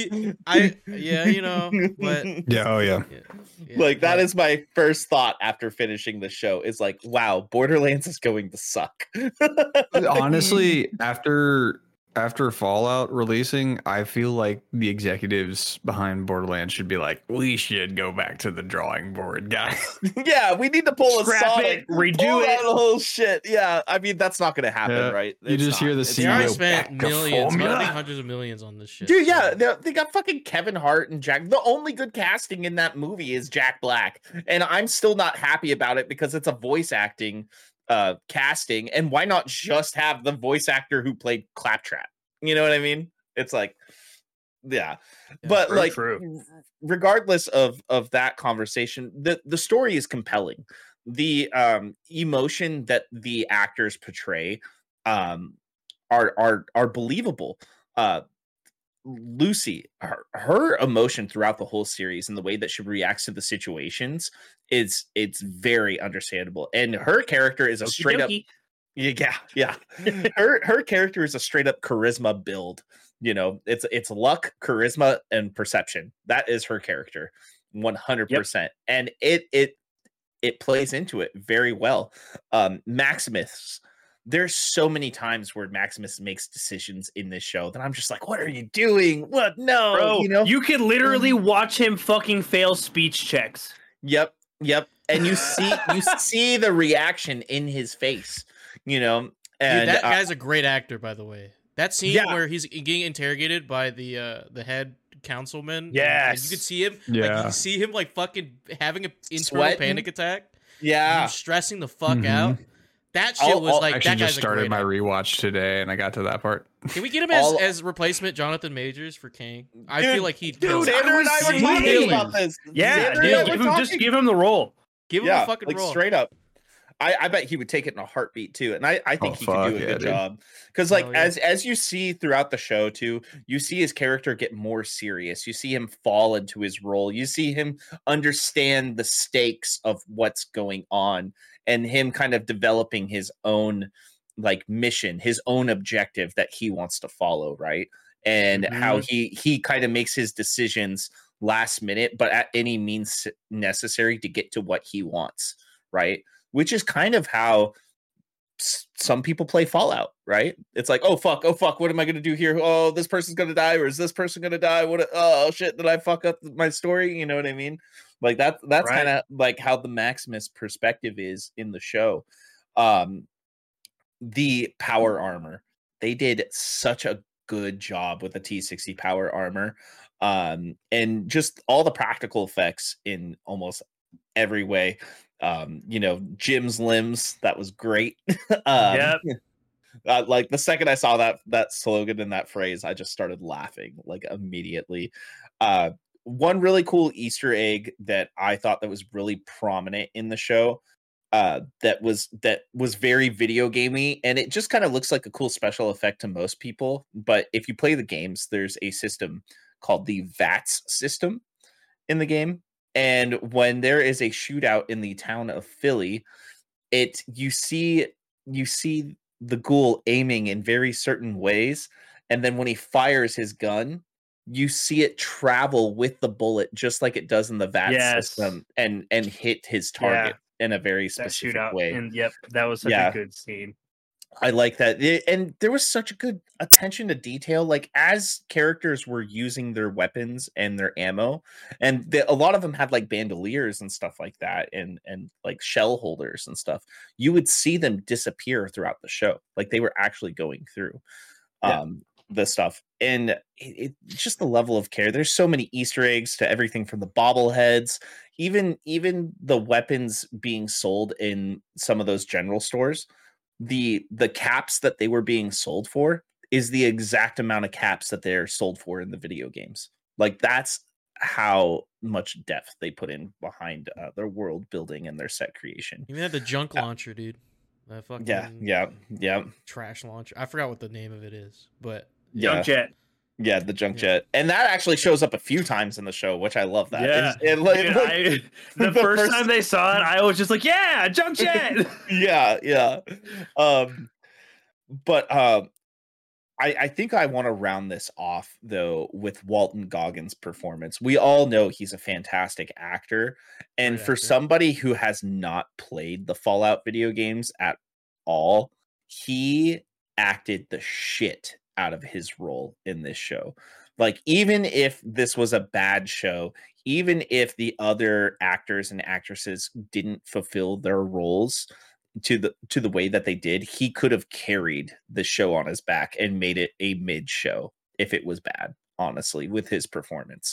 But yeah. Like that is my first thought after finishing the show is like, wow, Borderlands is going to suck. Honestly, after Fallout releasing, I feel like the executives behind Borderlands should be like, we should go back to the drawing board, guys. Yeah, we need to pull Scrap a Sonic, it, redo pull it. that whole shit. Yeah, I mean that's not going to happen, Yeah. right? You It's just hear the It's they already CEO spent back to millions, formula. I think hundreds of millions on this shit. Dude, so- yeah, they got fucking Kevin Hart and Jack. The only good casting in that movie is Jack Black, and I'm still not happy about it because it's a voice acting casting, and why not just have the voice actor who played Claptrap? You know what I mean? It's like, yeah, but true, like, true. regardless of that conversation, the story is compelling. The emotion that the actors portray are believable. Lucy, her emotion throughout the whole series and the way that she reacts to the situations it's very understandable, and her character is a straight up yeah her character is a straight up charisma build. You know, it's luck, charisma, and perception. That is her character 100%. And it plays into it very well. Maximus, there's so many times where Maximus makes decisions in this show that I'm just like, what are you doing? What? No, Bro, you know, you could literally watch him fucking fail speech checks. Yep. And you see the reaction in his face, you know. And Dude, that guy's a great actor, by the way. That scene where he's getting interrogated by the head councilman. And you could see him, like you see him like fucking having an internal panic attack. Yeah, he's stressing the fuck out. That shit was like actually that guy's just started a great my actor. rewatch today, and I got to that part. Can we get him as replacement Jonathan Majors for Kang? I feel like he'd Dude, Xander and I were talking about this. Yeah, Xander and I dude, were just talking. give him the role. Give him a fucking role. Straight up. I bet he would take it in a heartbeat too, and I think he could do a good job. Because like as you see throughout the show too, you see his character get more serious. You see him fall into his role. You see him understand the stakes of what's going on, and him kind of developing his own like mission, his own objective that he wants to follow, right? And how he kind of makes his decisions last minute, but at any means necessary to get to what he wants, right? Which is kind of how some people play Fallout, right? It's like, oh fuck, what am I gonna do here? Oh, this person's gonna die, or is this person gonna die? Oh shit, did I fuck up my story? You know what I mean? Like that's right. Kind of like how the Maximus perspective is in the show. The power armor, they did such a good job with the T60 power armor, and just all the practical effects in almost every way. You know, Jim's limbs, that was great. Like the second I saw that slogan and that phrase, I just started laughing like immediately. One really cool Easter egg that I thought that was really prominent in the show, that was very video gamey, and it just kind of looks like a cool special effect to most people. But if you play the games, there's a system called the VATS system in the game. And when there is a shootout in the town of Philly, you see the ghoul aiming in very certain ways, and then when he fires his gun, you see it travel with the bullet just like it does in the VAT system, and hit his target in a very specific way. And that was such a good scene. I like that. And there was such a good attention to detail, like as characters were using their weapons and their ammo, and a lot of them had like bandoliers and stuff like that, and like shell holders and stuff. You would see them disappear throughout the show, like they were actually going through the stuff. And it just the level of care. There's so many Easter eggs to everything from the bobbleheads, even the weapons being sold in some of those general stores. The caps that they were being sold for is the exact amount of caps that they're sold for in the video games. Like that's how much depth they put in behind their world building and their set creation. You had the junk launcher, dude. That fucking yeah trash launcher. I forgot what the name of it is, but Junk jet. Yeah, the junk jet, and that actually shows up a few times in the show, which I love. That. Yeah, the first time they saw it, I was just like, "Yeah, junk jet." yeah. But I think I want to round this off though with Walton Goggins' performance. We all know he's a fantastic actor, and Great for actor. somebody who has not played the Fallout video games at all, he acted the shit out of his role in this show. Like, even if this was a bad show, even if the other actors and actresses didn't fulfill their roles to the way that they did, he could have carried the show on his back and made it a mid show if it was bad, honestly, with his performance.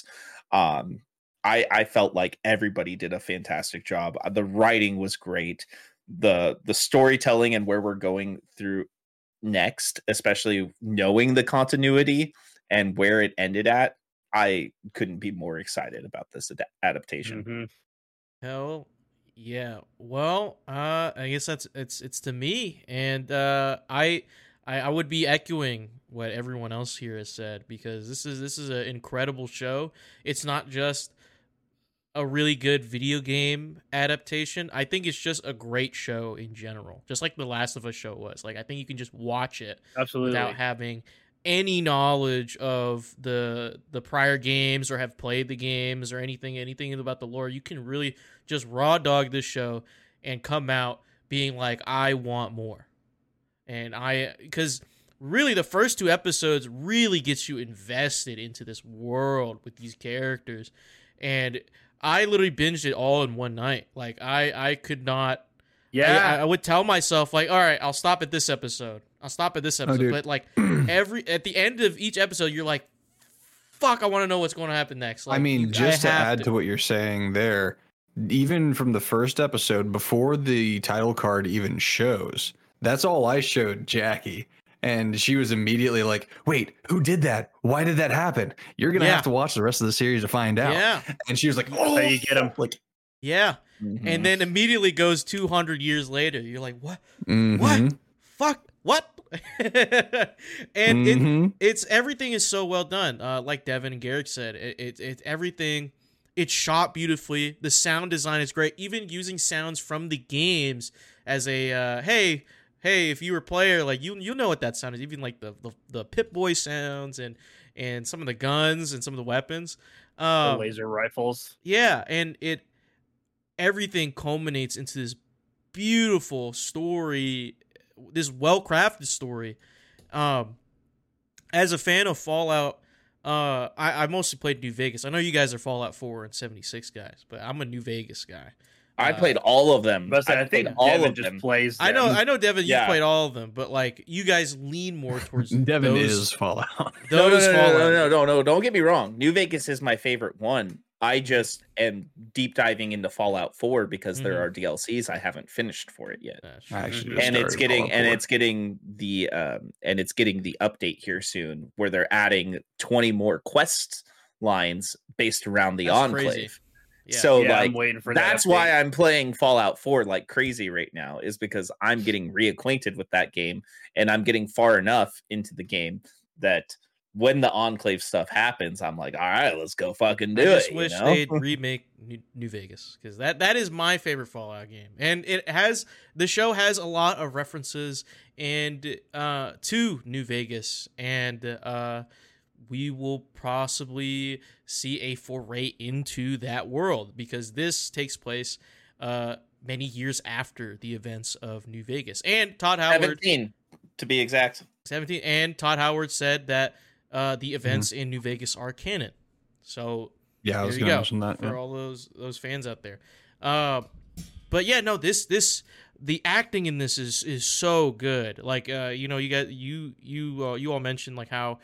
I felt like everybody did a fantastic job. The writing was great. The storytelling and where we're going through next, especially knowing the continuity and where it ended at, I couldn't be more excited about this adaptation. Mm-hmm. Hell yeah. Well, I guess it's to me, and I would be echoing what everyone else here has said, because this is an incredible show. It's not just a really good video game adaptation. I think it's just a great show in general, just like the Last of Us show was. Like, I think you can just watch it Absolutely. without having any knowledge of the prior games or have played the games or anything about the lore. You can really just raw dog this show and come out being like, I want more. And because really the first 2 episodes really gets you invested into this world with these characters, and I literally binged it all in one night. Like, I could not. Yeah. I would tell myself, like, all right, I'll stop at this episode. dude. But like at the end of each episode, you're like, fuck, I want to know what's going to happen next. Like, I mean, just to have add to what you're saying there, even from the first episode, before the title card even shows, that's all I showed Jackie. And she was immediately like, wait, who did that? Why did that happen? You're going to Yeah. have to watch the rest of the series to find out. Yeah. And she was like, How oh, you get 'em. like, Yeah. Mhm. And then immediately goes 200 years later. You're like, what? mhm, What? Fuck. What? And mhm. it's everything is so well done. Like Devin and Garrick said, it's everything. It's shot beautifully. The sound design is great. Even using sounds from the games as a hey, if you were a player, like you know what that sound is. Even like the Pip-Boy sounds and some of the guns and some of the weapons. The laser rifles. Yeah, and everything culminates into this beautiful story, this well-crafted story. As a fan of Fallout, I mostly played New Vegas. I know you guys are Fallout 4 and 76 guys, but I'm a New Vegas guy. I played all of them. But I think played all Devin of just them. plays them. I know, Devin, you Yeah. played all of them, but like you guys lean more towards Devin those, is Fallout. those Fallout. No. Don't get me wrong. New Vegas is my favorite one. I just am deep diving into Fallout 4 because there are DLCs I haven't finished for it yet. That's I true. actually just And it's started getting Fallout 4. and it's getting the update here soon where they're adding 20 more quest lines based around the That's Enclave. crazy. Yeah. So Yeah, like I'm waiting for that that's update. why I'm playing Fallout 4 like crazy right now, is because I'm getting reacquainted with that game and I'm getting far enough into the game that when the Enclave stuff happens, I'm like, all right, let's go fucking do I just it. wish you know? they'd remake New Vegas, because that is my favorite Fallout game, and the show has a lot of references and to New Vegas, and we will possibly see a foray into that world, because this takes place many years after the events of New Vegas. And Todd Howard 17 to be exact. 17, and Todd Howard said that the events in New Vegas are canon. So Yeah, I was there going you to go mention that. for Yeah. all those fans out there. But yeah, no, this the acting in this is so good. Like you know, you all mentioned like how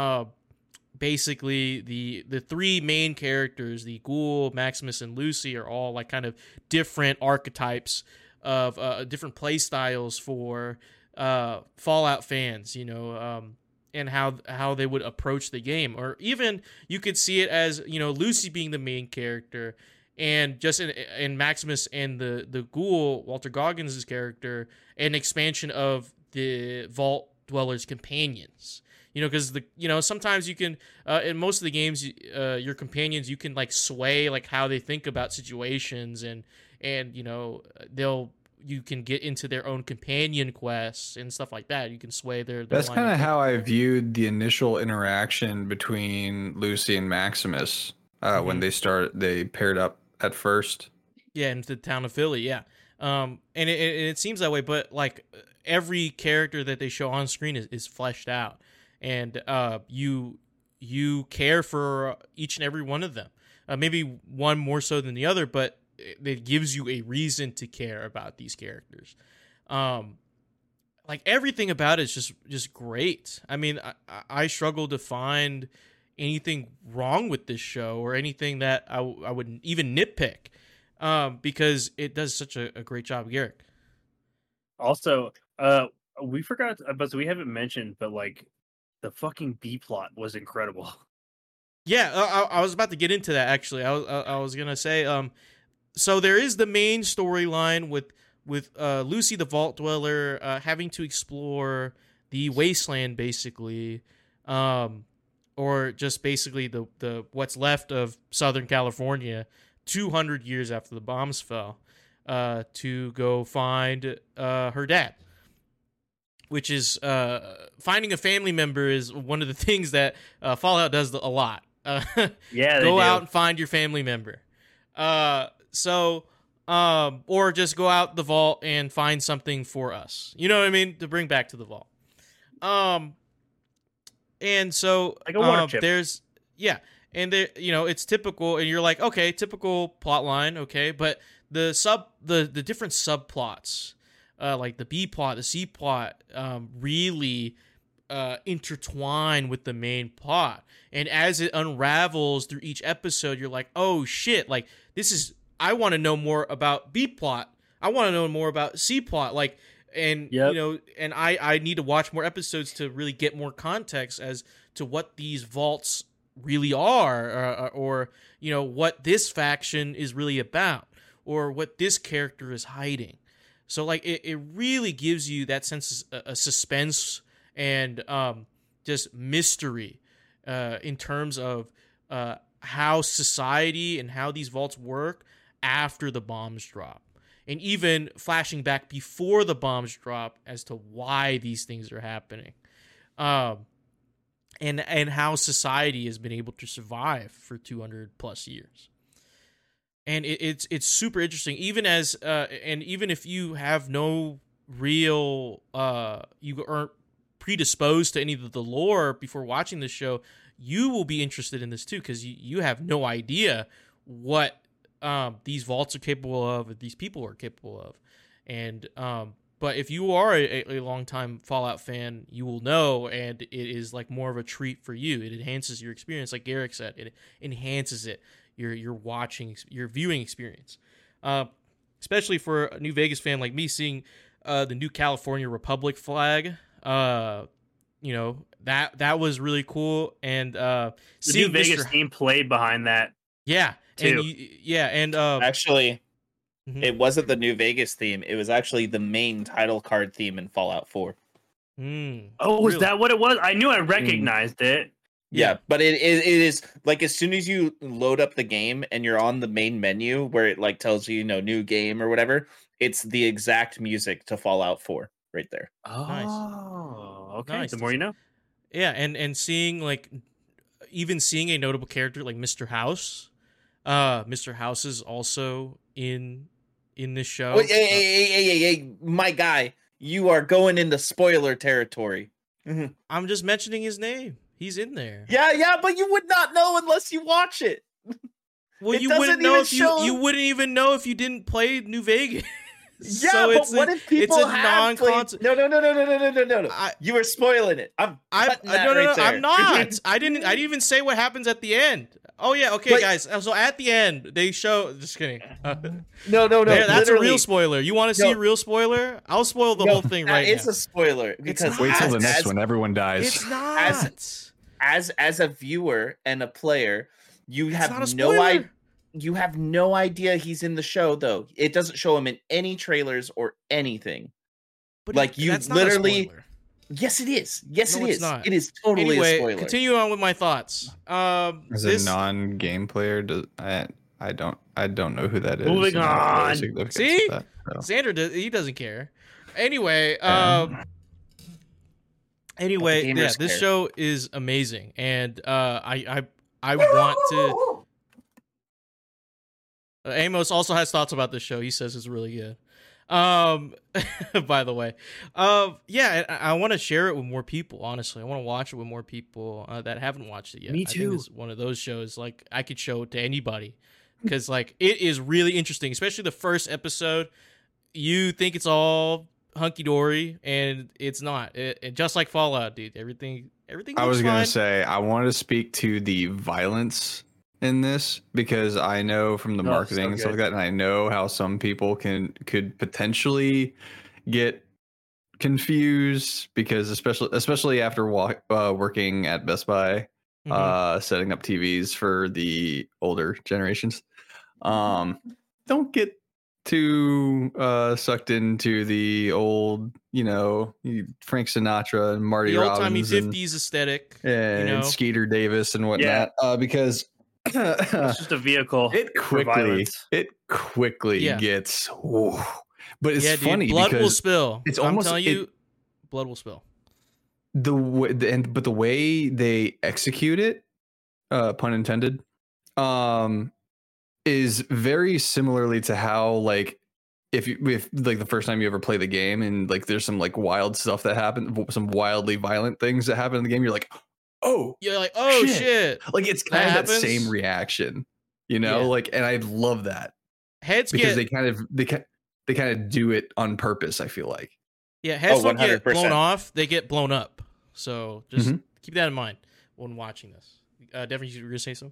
basically the 3 main characters, the Ghoul, Maximus, and Lucy, are all like kind of different archetypes of different play styles for Fallout fans, you know, and how they would approach the game. Or even you could see it as, you know, Lucy being the main character, and just in Maximus and the Ghoul, Walter Goggins' character, an expansion of the Vault Dwellers' companions. You know, because sometimes you can in most of the games, your companions, you can like sway like how they think about situations, and you know, they'll you can get into their own companion quests and stuff like that. You can sway their That's line kind of of how I viewed the initial interaction between Lucy and Maximus when they paired up at first. Yeah, in the town of Philly, yeah. And it seems that way, but like every character that they show on screen is fleshed out, and you care for each and every one of them. Maybe one more so than the other, but it gives you a reason to care about these characters. Like everything about it is just great. I mean, I struggle to find anything wrong with this show or anything that I would even nitpick, because it does such a great job, Garrick. Also, we forgot, but we haven't mentioned, but like the fucking B plot was incredible. Yeah, I was about to get into that actually. I was gonna say, so there is the main storyline with Lucy the Vault Dweller having to explore the wasteland, basically, or just basically the what's left of Southern California, 200 years after the bombs fell, to go find her dad. Which is finding a family member is one of the things that Fallout does a lot. Yeah, go out and find your family member. Or just go out the vault and find something for us. You know what I mean? To bring back to the vault. And so like a water chip. There's and there, it's typical, and you're like, okay, typical plot line, okay, but the different subplots, like the B plot, the C plot, really intertwine with the main plot. And as it unravels through each episode, you're like, oh shit, like I want to know more about B plot. I want to know more about C plot. Like, and and I need to watch more episodes to really get more context as to what these vaults really are, or what this faction is really about, or what this character is hiding. So like it really gives you that sense of suspense and just mystery in terms of how society and how these vaults work after the bombs drop, and even flashing back before the bombs drop as to why these things are happening, and how society has been able to survive for 200 plus years. And it's super interesting, even as and even if you have no real you aren't predisposed to any of the lore before watching this show, you will be interested in this too, because you have no idea what these vaults are capable of, or these people are capable of. And but if you are a longtime Fallout fan, you will know, and it is like more of a treat for you. It enhances your experience, like Garrick said. It enhances it. Your watching, your viewing experience, especially for a New Vegas fan like me, seeing the new California Republic flag. That was really cool, and the New Vegas theme played behind that. Yeah, too. Actually, it wasn't the New Vegas theme. It was actually the main title card theme in Fallout 4. Was that what it was? I knew I recognized it. Yeah, but it is like as soon as you load up the game and you're on the main menu where it like tells you, new game or whatever, it's the exact music to Fallout 4 right there. Oh, nice. Okay. Nice. The more you know. Yeah, and seeing even seeing a notable character like Mr. House. Mr. House is also in this show. Oh, hey, my guy, you are going into spoiler territory. I'm just mentioning his name. He's in there. Yeah, but you would not know unless you watch it. Well, you wouldn't know if you wouldn't even know if you didn't play New Vegas. Yeah, so but what if people have played? No. You were spoiling it. I'm not. I didn't even say what happens at the end. Oh yeah, okay, guys. So at the end, they show. Just kidding. No. That's a real spoiler. You want to see a real spoiler? I'll spoil the whole thing right now. It's a spoiler because wait till the next one. Everyone dies. It's not. As a viewer and a player, you have no idea. You have no idea he's in the show, though. It doesn't show him in any trailers or anything. But that's literally. Yes, it is. Yes, it is. It is totally a spoiler. Continue on with my thoughts. As a non-game player, I don't know who that is. Moving and I don't know the on. significance See? of that, so. Xander, he doesn't care. Anyway, gamers yeah, this care. show is amazing, and I want to. Amos also has thoughts about this show. He says it's really good. By the way, yeah, I want to share it with more people. Honestly, I want to watch it with more people that haven't watched it yet. Me I too. think it's one of those shows like I could show it to anybody because like it is really interesting, especially the first episode. You think it's all hunky dory, and it's not. It just like Fallout, dude. Everything. I was gonna fine. say I wanted to speak to the violence in this because I know from the Oh, marketing so and stuff like good. that, and I know how some people could potentially get confused because especially after working at Best Buy, setting up TVs for the older generations. Don't get too sucked into the old, Frank Sinatra and Marty The old timey Robbins and, 50s aesthetic. and Skeeter Davis and whatnot, because It's just a vehicle it for violence. quickly Yeah. gets, but it's dude, funny blood will because spill. it's I'm almost- telling you, blood will spill. the way they execute it, pun intended, is very similarly to how like if like the first time you ever play the game and like there's some like wild stuff that happen, some wildly violent things that happen in the game, you're like, oh, You're like, oh shit. like it's kind of that happens? same reaction, Yeah. like, and I love that Heads because get they kind of do it on purpose. I feel like. heads don't get 100%. blown off; they get blown up. So just Mhm. keep that in mind when watching this. Definitely, you were gonna say something.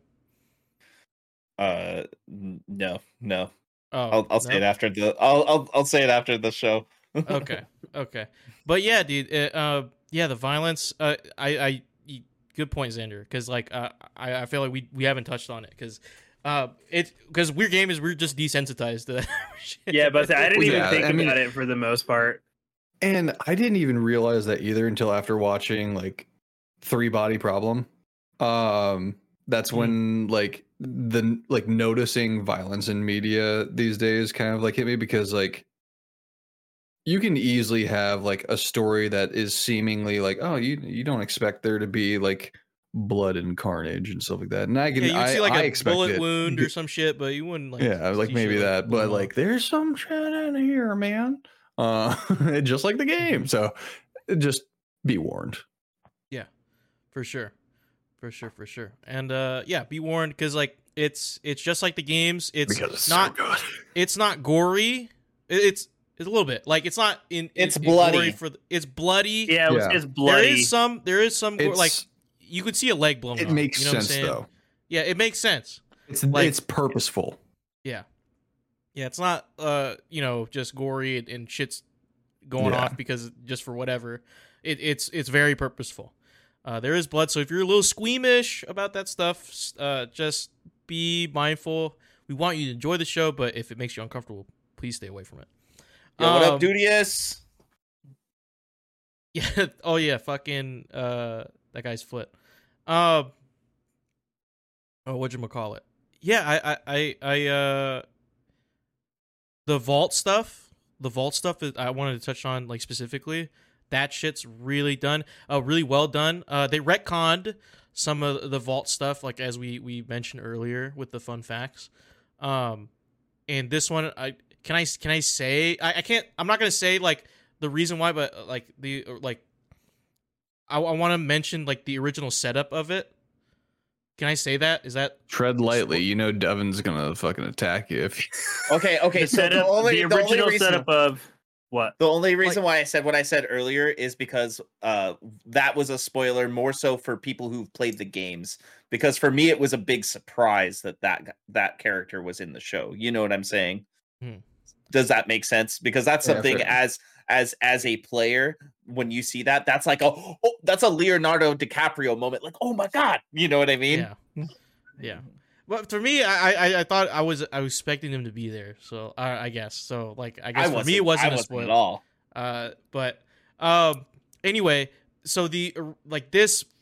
No. Oh, I'll say it after the. I'll say it after the show. Okay, but yeah, dude. The violence. Good point, Xander. Because like, I feel like we haven't touched on it because. Because we're gamers, we're just desensitized to that shit. Yeah, but I didn't even Yeah, think I mean- about it for the most part. And I didn't even realize that either until after watching like Three Body Problem. That's when like the noticing violence in media these days kind of like hit me because like you can easily have like a story that is seemingly like, oh, you don't expect there to be like blood and carnage and stuff like that. And I can Yeah, you would see like I a expect bullet it. wound or some shit, but you wouldn't like. Yeah, like see maybe shit that, but blown like off. there's some shit in here, man. Just like the game. So just be warned. For sure. And be warned because like it's just like the games. It's Because it's not so good. it's not gory. It's a little bit like it's not in. It's in bloody. gory it's bloody. Yeah, Yeah. it's bloody. There is some gore, like It's- you could see a leg blown. It off, makes you know what I'm sense saying? though. Yeah, it makes sense. It's purposeful. Yeah, it's not just gory and shit's going Yeah. off because just for whatever. It's very purposeful. There is blood, so if you're a little squeamish about that stuff, just be mindful. We want you to enjoy the show, but if it makes you uncomfortable, please stay away from it. Yo, what up, Dudius? Yeah. Oh yeah. Fucking that guy's foot. Whatchamacallit? Yeah. I the vault stuff. The vault stuff is, I wanted to touch on like specifically. That shit's really done. Really well done. They retconned some of the vault stuff, like as we mentioned earlier with the fun facts. And this one, can I say I can't. I'm not gonna say like the reason why, but like I want to mention like the original setup of it. Can I say that? Is that Tread lightly. You know Devin's gonna fucking attack you if Okay. The So setup, the original setup of what? The only reason why I said what I said earlier is because that was a spoiler more so for people who've played the games. Because for me, it was a big surprise that character was in the show. You know what I'm saying? Hmm. Does that make sense? Because that's Yeah, something fair. as a player, when you see that, that's like that's a Leonardo DiCaprio moment. Like, oh my god, you know what I mean? yeah. But for me, I thought I was expecting him to be there. So I guess so. Like I guess for me it wasn't a spoiler at all. But anyway, so the like this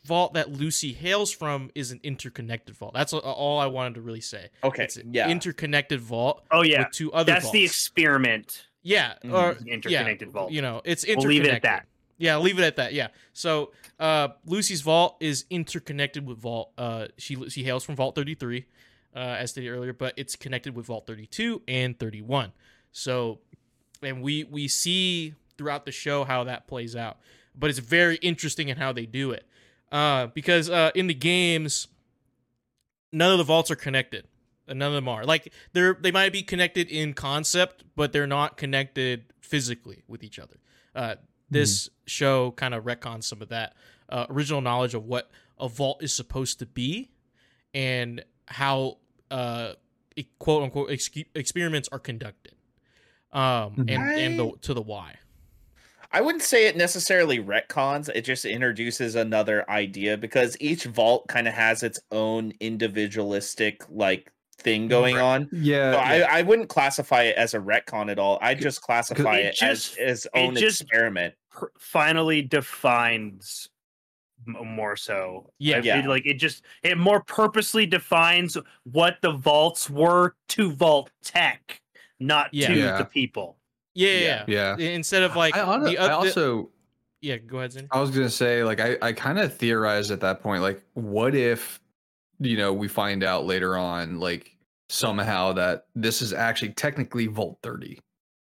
vault that Lucy hails from is an interconnected vault. That's all I wanted to really say. Okay, It's an yeah. interconnected vault. Oh yeah, with 2 other that's vaults. the experiment. Yeah, Mhm. or Interconnected vault. You know, it's We'll interconnected. leave it at that. Yeah, leave it at that. Yeah. So, Lucy's vault is interconnected with vault. She hails from Vault 33, as stated earlier, but it's connected with Vault 32 and 31. So, and we see throughout the show how that plays out, but it's very interesting in how they do it, because in the games, none of the vaults are connected. None of them are. Like they might be connected in concept, but they're not connected physically with each other. This show kind of retcons some of that original knowledge of what a vault is supposed to be and how quote unquote experiments are conducted. And to the why. I wouldn't say it necessarily retcons. It just introduces another idea because each vault kind of has its own individualistic like thing going on. Yeah, So I wouldn't classify it as a retcon at all. I just classify it as own experiment. Finally defines more so. Yeah. It more purposely defines what the vaults were to Vault Tech, not to the people. Yeah. Instead of like I also yeah, go ahead, Zane. I was gonna say, like, I kind of theorized at that point, like, what if, you know, we find out later on, like, somehow that this is actually technically Vault 30.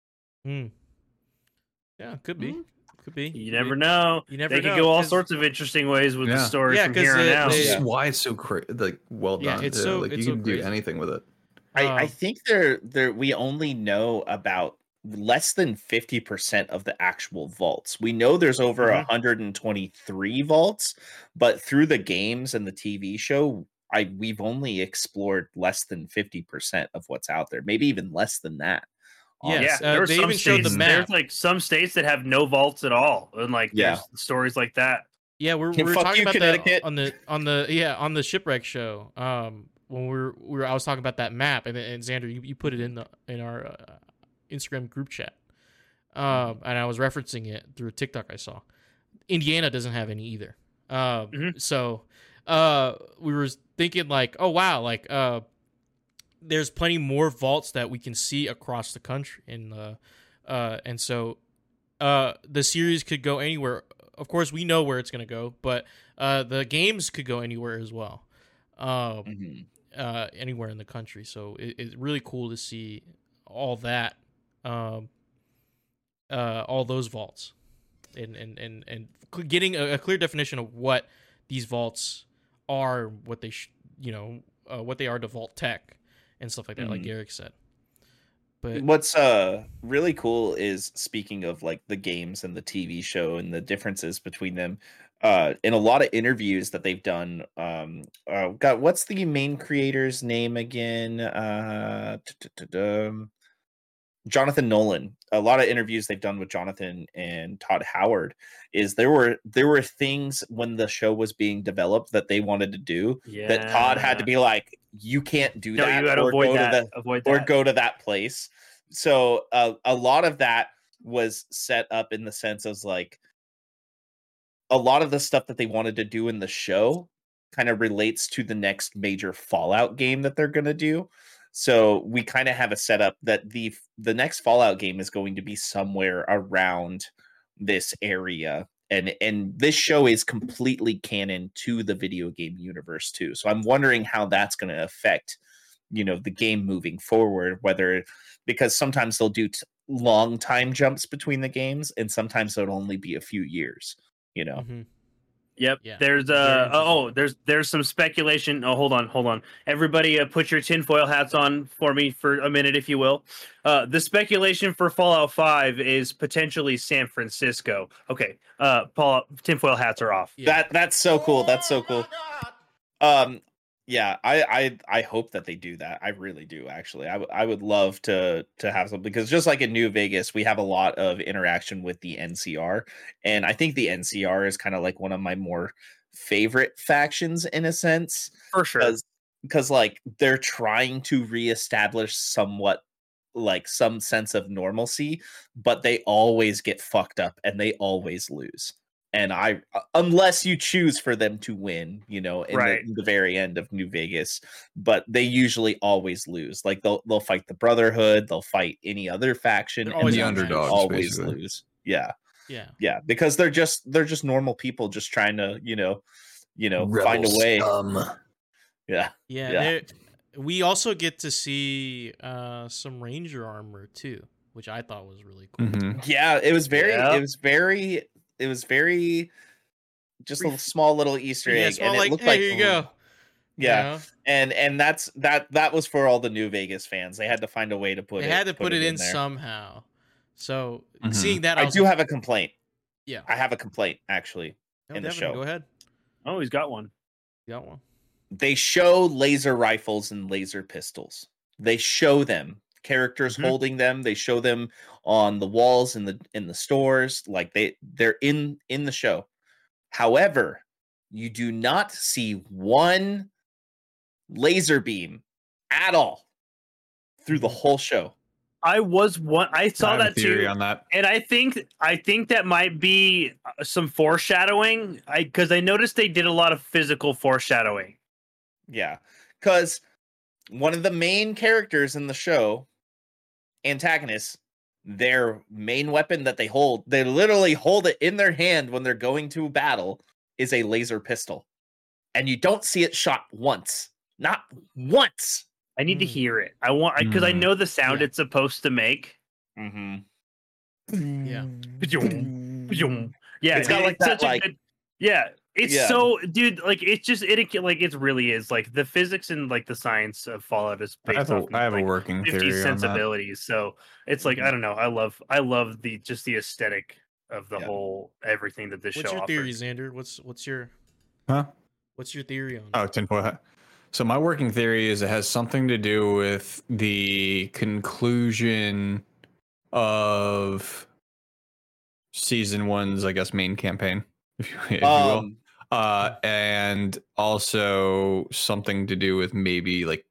Yeah, could be. Could be. You never know. You never They know, could go all 'cause- sorts of interesting ways with the story Yeah, from 'cause here on out. This is why it's so well done. Yeah, it's too. so- like, it's you so can do crazy. anything with it. I think we only know about less than 50% of the actual vaults. We know there's over 123 vaults, but through the games and the TV show, we've only explored less than 50% of what's out there. Maybe even less than that. Yes, there were they some even showed the states- map. There's like some states that have no vaults at all, and like there's stories like that. Yeah, we're Fuck talking you, about Connecticut. that on the shipwreck show. When I was talking about that map, and Xander, you put it in our Instagram group chat, and I was referencing it through a TikTok I saw. Indiana doesn't have any either. So we were thinking like, oh wow, like there's plenty more vaults that we can see across the country, and so the series could go anywhere. Of course, we know where it's going to go, but the games could go anywhere as well, anywhere in the country. So it's really cool to see all that, all those vaults, and getting a clear definition of what these vaults are, what they what they are to Vault Tech and stuff like that, like Eric said. But what's really cool is, speaking of like the games and the TV show and the differences between them, in a lot of interviews that they've done, what's the main creator's name again? Jonathan Nolan. A lot of interviews they've done with Jonathan and Todd Howard is there were things when the show was being developed that they wanted to do that Todd had to be like, you can't do that. You gotta avoid that. Or go to that place. So a lot of that was set up in the sense of like a lot of the stuff that they wanted to do in the show kind of relates to the next major Fallout game that they're going to do. So we kind of have a setup that the next Fallout game is going to be somewhere around this area. And this show is completely canon to the video game universe too. So I'm wondering how that's going to affect, the game moving forward, because sometimes they'll do long time jumps between the games and sometimes it'll only be a few years, Yep. Yeah. There's there's some speculation. Oh, hold on. Everybody, put your tinfoil hats on for me for a minute, if you will. The speculation for Fallout 5 is potentially San Francisco. Okay. Paul, tinfoil hats are off. Yeah. That's so cool. That's so cool. Yeah, I hope that they do that. I really do, actually. I would love to have some, because just like in New Vegas, we have a lot of interaction with the NCR, and I think the NCR is kind of like one of my more favorite factions in a sense. For sure. Because like they're trying to reestablish somewhat like some sense of normalcy, but they always get fucked up and they always lose. And unless you choose for them to win, in Right. the very end of New Vegas, but they usually always lose. Like they'll fight the Brotherhood, they'll fight any other faction, They're and always they the outmatched. underdogs, always basically. lose. Yeah, Yeah. because they're just normal people just trying to find a way. Yeah, Yeah. We also get to see some Ranger armor too, which I thought was really cool. Mhm. yeah. It was very, Yep. it was very, just a small little Easter Yeah, egg, small, and it like, looked hey, like here you go. Yeah, You know? and that was for all the New Vegas fans. They had to find a way to put They it. had to put it in there. somehow. So Mhm. seeing that, I was do like, have a complaint. yeah. I have a complaint actually No, in the Devin, show. Go ahead. Oh, he's got one. You got one. They show laser rifles and laser pistols. They show them, characters Mhm. holding them. They show them on the walls in the stores. Like they're in the show. However, you do not see one laser beam at all through the whole show. I I saw have a that theory too. on that. And I think that might be some foreshadowing. Because I noticed they did a lot of physical foreshadowing. Yeah, because one of the main characters in the show, antagonists, their main weapon that they literally hold it in their hand when they're going to battle, is a laser pistol. And you don't see it shot once. Not once. I need to Mm. hear it. Because I know the sound Yeah. it's supposed to make. Mm-hmm. Yeah. Yeah, It's got like that, such a like- good. Yeah, it's Yeah. so, dude. Like it's just like it really is. Like the physics and like the science of Fallout is I based have, off I have like a working 50 theory on that. sensibilities. So it's like I don't know. I love the aesthetic of the Yeah. whole everything that this What's show your offers. theory, Xander? What's your Huh? theory on? Oh, tinfoil hat. So my working theory is it has something to do with the conclusion of season 1's, I guess, main campaign, if you will. And also something to do with maybe like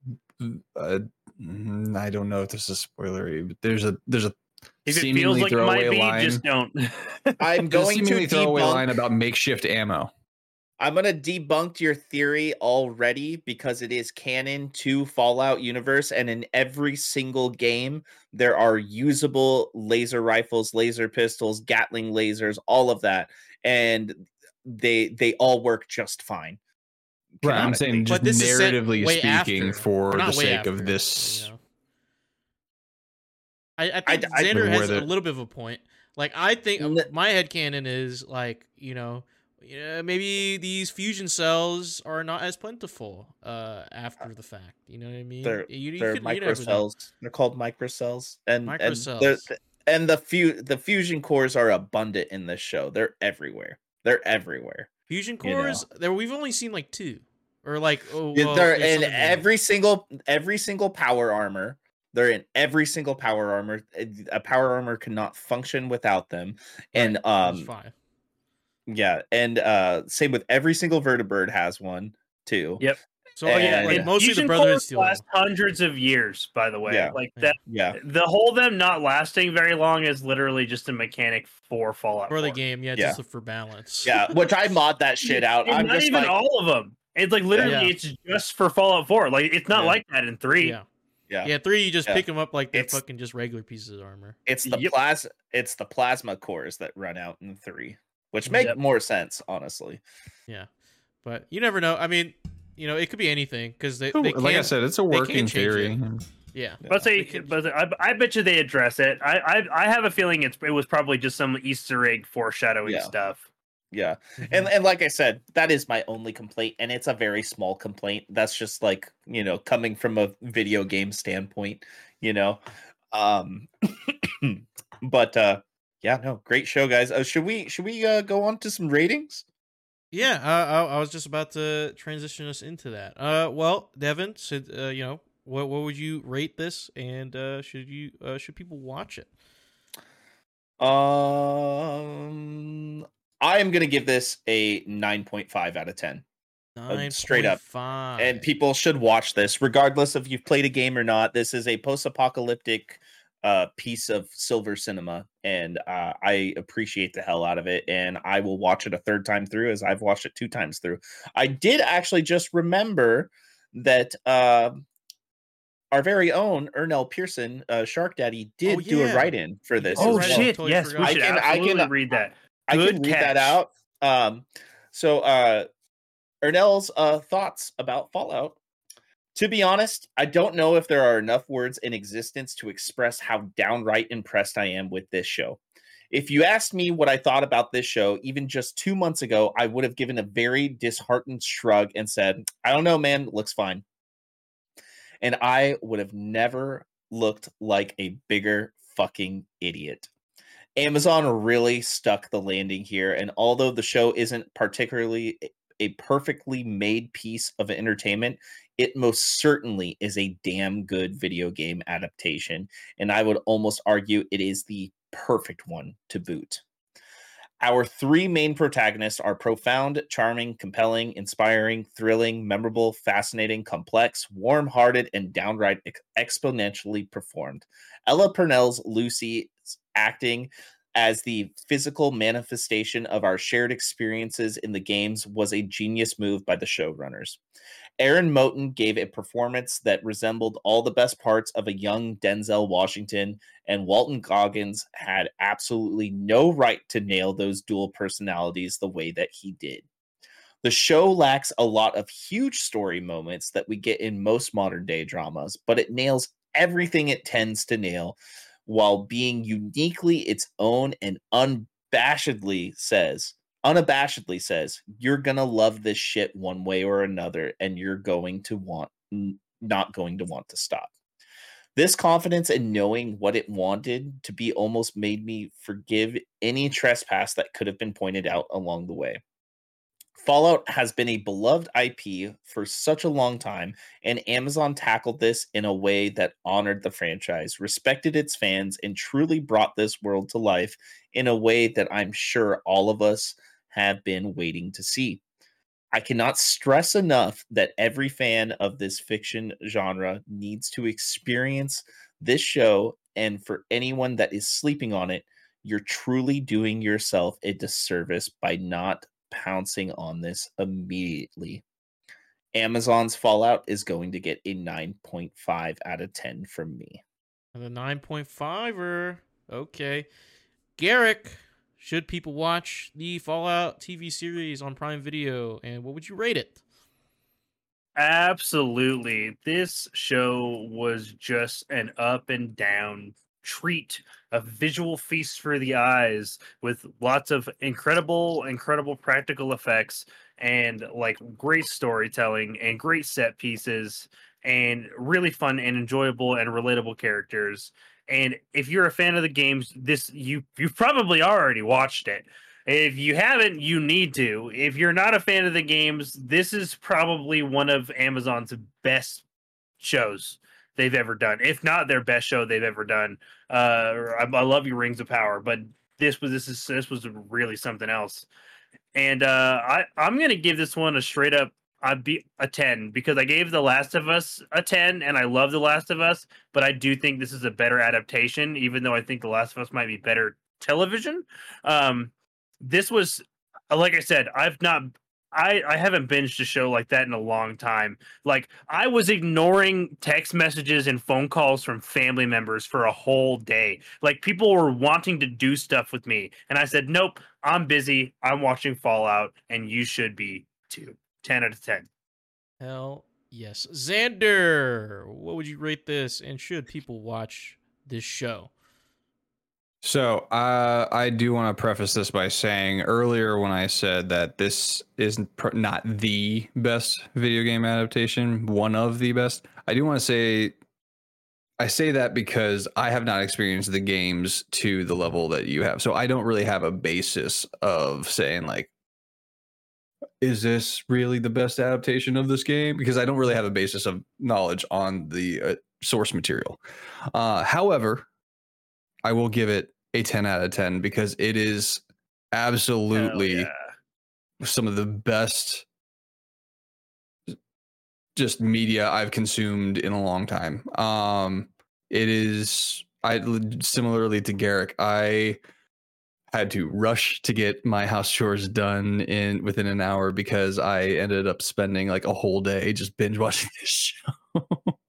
I don't know if this is spoilery, but there's a If it feels seemingly like it might throwaway be, line. just don't. I'm There's a going to seemingly throwaway line debunk. about makeshift ammo. I'm gonna debunk your theory already because it is canon to Fallout universe, and in every single game there are usable laser rifles, laser pistols, Gatling lasers, all of that, and they all work just fine. Right, I'm saying just But this is set narratively way speaking, after, for or not the way sake after, of this. you know? I think I- Xander Like, has where a the- little bit of a point. Like I think N- my headcanon is like, maybe these fusion cells are not as plentiful after the fact. You know what I mean? They're You they're never know. microcells. They're called microcells, and Microcells. and the fusion cores are abundant in this show. They're everywhere. They're everywhere. Fusion you know. cores. We've only seen like 2, or like They're there's in some every single power armor. They're in every single power armor. A power armor cannot function without them. And there's 5. yeah, and same with every single vertibird has one too. Yep. So And- like mostly the Fusion Brotherhood cores steal. last hundreds of years, by the way. Yeah. Like Yeah. that, Yeah, the whole them not lasting very long is literally just a mechanic for Fallout for the 4. game, Yeah. just for balance. yeah. Which I mod that shit out. And I'm not just even like, all of them. It's like literally, Yeah. it's just for Fallout 4. Like it's not Yeah. like that in 3. Yeah. yeah. Yeah, 3 you just Yeah. pick them up like they're It's- fucking just regular pieces of armor. It's the Yep. it's the plasma cores that run out in 3, which make Yep. more sense, honestly. Yeah, but you never know. I mean, it could be anything because they Like I can- said, it's a they can working change theory. Yeah, But I bet you they address it. I have a feeling it was probably just some Easter egg foreshadowing Yeah. stuff. Yeah. Mhm. And like I said, that is my only complaint, and it's a very small complaint. That's just like, coming from a video game standpoint, but yeah, no, great show, guys. Should we go on to some ratings? yeah. I was just about to transition us into that. Well, Devin, what would you rate this, and should people watch it? I am gonna give this a 9.5 out of 10. Straight up. 9.5. And people should watch this regardless if you've played a game or not. This is a post-apocalyptic piece of silver cinema, and I appreciate the hell out of it, and I will watch it a third time through, as I've watched it 2 times through. I did actually just remember that our very own Ernell Pearson, Shark Daddy, did do a write-in for this. Oh as well. shit! Totally Yes, forgot. we should absolutely read that. I Good can read catch. that out. So Ernell's thoughts about Fallout. To be honest, I don't know if there are enough words in existence to express how downright impressed I am with this show. If you asked me what I thought about this show even just 2 months ago, I would have given a very disheartened shrug and said, I don't know, man, looks fine. And I would have never looked like a bigger fucking idiot. Amazon really stuck the landing here, and although the show isn't particularly a perfectly made piece of entertainment, it most certainly is a damn good video game adaptation, and I would almost argue it is the perfect one to boot. Our 3 main protagonists are profound, charming, compelling, inspiring, thrilling, memorable, fascinating, complex, warm-hearted, and downright exponentially performed. Ella Purnell's Lucy's acting as the physical manifestation of our shared experiences in the games was a genius move by the showrunners. Aaron Moten gave a performance that resembled all the best parts of a young Denzel Washington, and Walton Goggins had absolutely no right to nail those dual personalities the way that he did. The show lacks a lot of huge story moments that we get in most modern day dramas, but it nails everything it tends to nail while being uniquely its own and unabashedly says, you're gonna love this shit one way or another, and you're going to not going to want to stop. This confidence in knowing what it wanted to be almost made me forgive any trespass that could have been pointed out along the way. Fallout has been a beloved IP for such a long time, and Amazon tackled this in a way that honored the franchise, respected its fans, and truly brought this world to life in a way that I'm sure all of us have been waiting to see. I cannot stress enough that every fan of this fiction genre needs to experience this show, and for anyone that is sleeping on it, you're truly doing yourself a disservice by not pouncing on this immediately. Amazon's Fallout is going to get a 9.5 out of 10 from me. The 9.5er. Okay. Garrick, should people watch the Fallout TV series on Prime Video, and what would you rate it? Absolutely. This show was just an up and down treat, a visual feast for the eyes with lots of incredible practical effects and like great storytelling and great set pieces and really fun and enjoyable and relatable characters. And if you're a fan of the games, you've probably already watched it. If you haven't, you need to. If you're not a fan of the games, this is probably one of Amazon's best shows they've ever done, if not their best show they've ever done. I love you, Rings of Power, but this was really something else. And I'm gonna give this one a straight up a 10 because I gave The Last of Us a 10, and I love The Last of Us, but I do think this is a better adaptation, even though I think The Last of Us might be better television. This was, like I said, I haven't binged a show like that in a long time. Like, I was ignoring text messages and phone calls from family members for a whole day. Like, people were wanting to do stuff with me. And I said, nope, I'm busy. I'm watching Fallout, and you should be too. 10 out of 10. Hell yes. Xander, what would you rate this, and should people watch this show? So I do want to preface this by saying earlier when I said that this is not the best video game adaptation, one of the best, I do want to say, I say that because I have not experienced the games to the level that you have. So I don't really have a basis of saying like, is this really the best adaptation of this game? Because I don't really have a basis of knowledge on the source material. However, I will give it a 10 out of 10 because it is absolutely some of the best just media I've consumed in a long time. It is similarly to Garrick, I had to rush to get my house chores done within an hour because I ended up spending like a whole day just binge watching this show.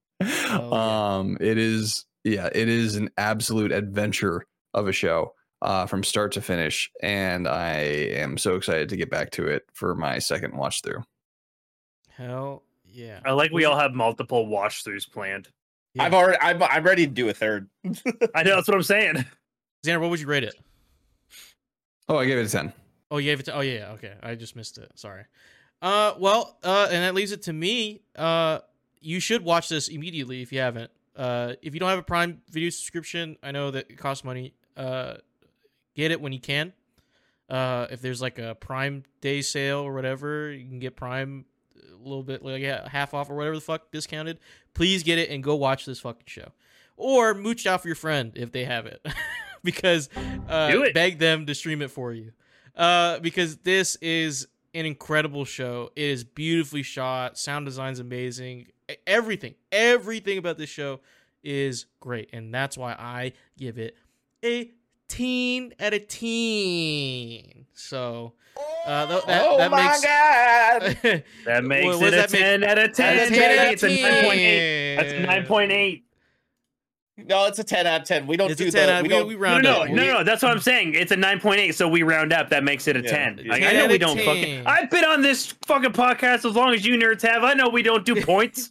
It is an absolute adventure of a show from start to finish, and I am so excited to get back to it for my second watch through. Hell yeah! I like we all have multiple watch throughs planned. Yeah. I'm ready to do a third. I know, that's what I'm saying. Xander, what would you rate it? Oh, I gave it a 10. Oh, you gave it to, oh yeah, okay. I just missed it. Sorry. And that leaves it to me. You should watch this immediately if you haven't. If you don't have a Prime Video subscription, I know that it costs money. Get it when you can. If there's like a Prime Day sale or whatever, you can get Prime a little bit, like half off or whatever the fuck, discounted. Please get it and go watch this fucking show. Or mooch out for your friend if they have it. Because beg them to stream it for you. Because this is an incredible show. It is beautifully shot. Sound design's amazing. Everything about this show is great. And that's why I give it a 10 out of 10. So that makes, God. That makes it a 10 out of 10. It's a 9.8. That's a 9.8. No, it's a 10 out of 10. We don't it's do that. We round up. No, that's what I'm saying. It's a 9.8, so we round up. That makes it a 10. Yeah. Like, I know we don't fucking... I've been on this fucking podcast as long as you nerds have. I know we don't do points.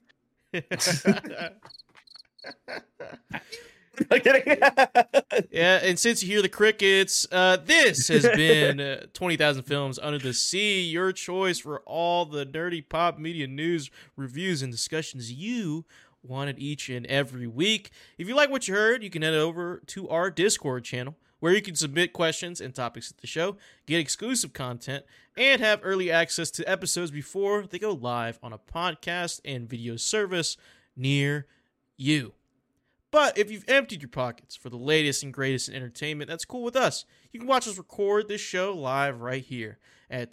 Yeah, and since you hear the crickets, this has been 20,000 Films Under the Sea, your choice for all the nerdy pop media news, reviews, and discussions you wanted each and every week. If you like what you heard, you can head over to our Discord channel, where you can submit questions and topics at the show, get exclusive content, and have early access to episodes before they go live on a podcast and video service near you. But if you've emptied your pockets for the latest and greatest in entertainment, that's cool with us. You can watch us record this show live right here at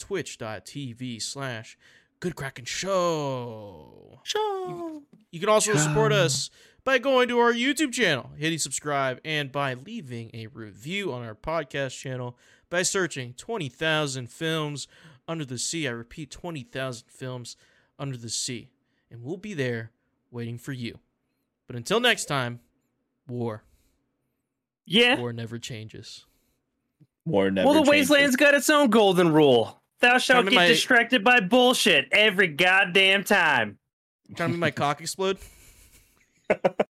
twitch.tv/GoodKrakenShow. You can also support us by going to our YouTube channel, hitting subscribe, and by leaving a review on our podcast channel by searching 20,000 Films Under the Sea. I repeat, 20,000 Films Under the Sea. And we'll be there waiting for you. But until next time, war. Yeah. War never changes. War never Well, the changes. Wasteland's got its own golden rule. Thou shalt to get my- distracted by bullshit every goddamn time. Trying to make my cock explode?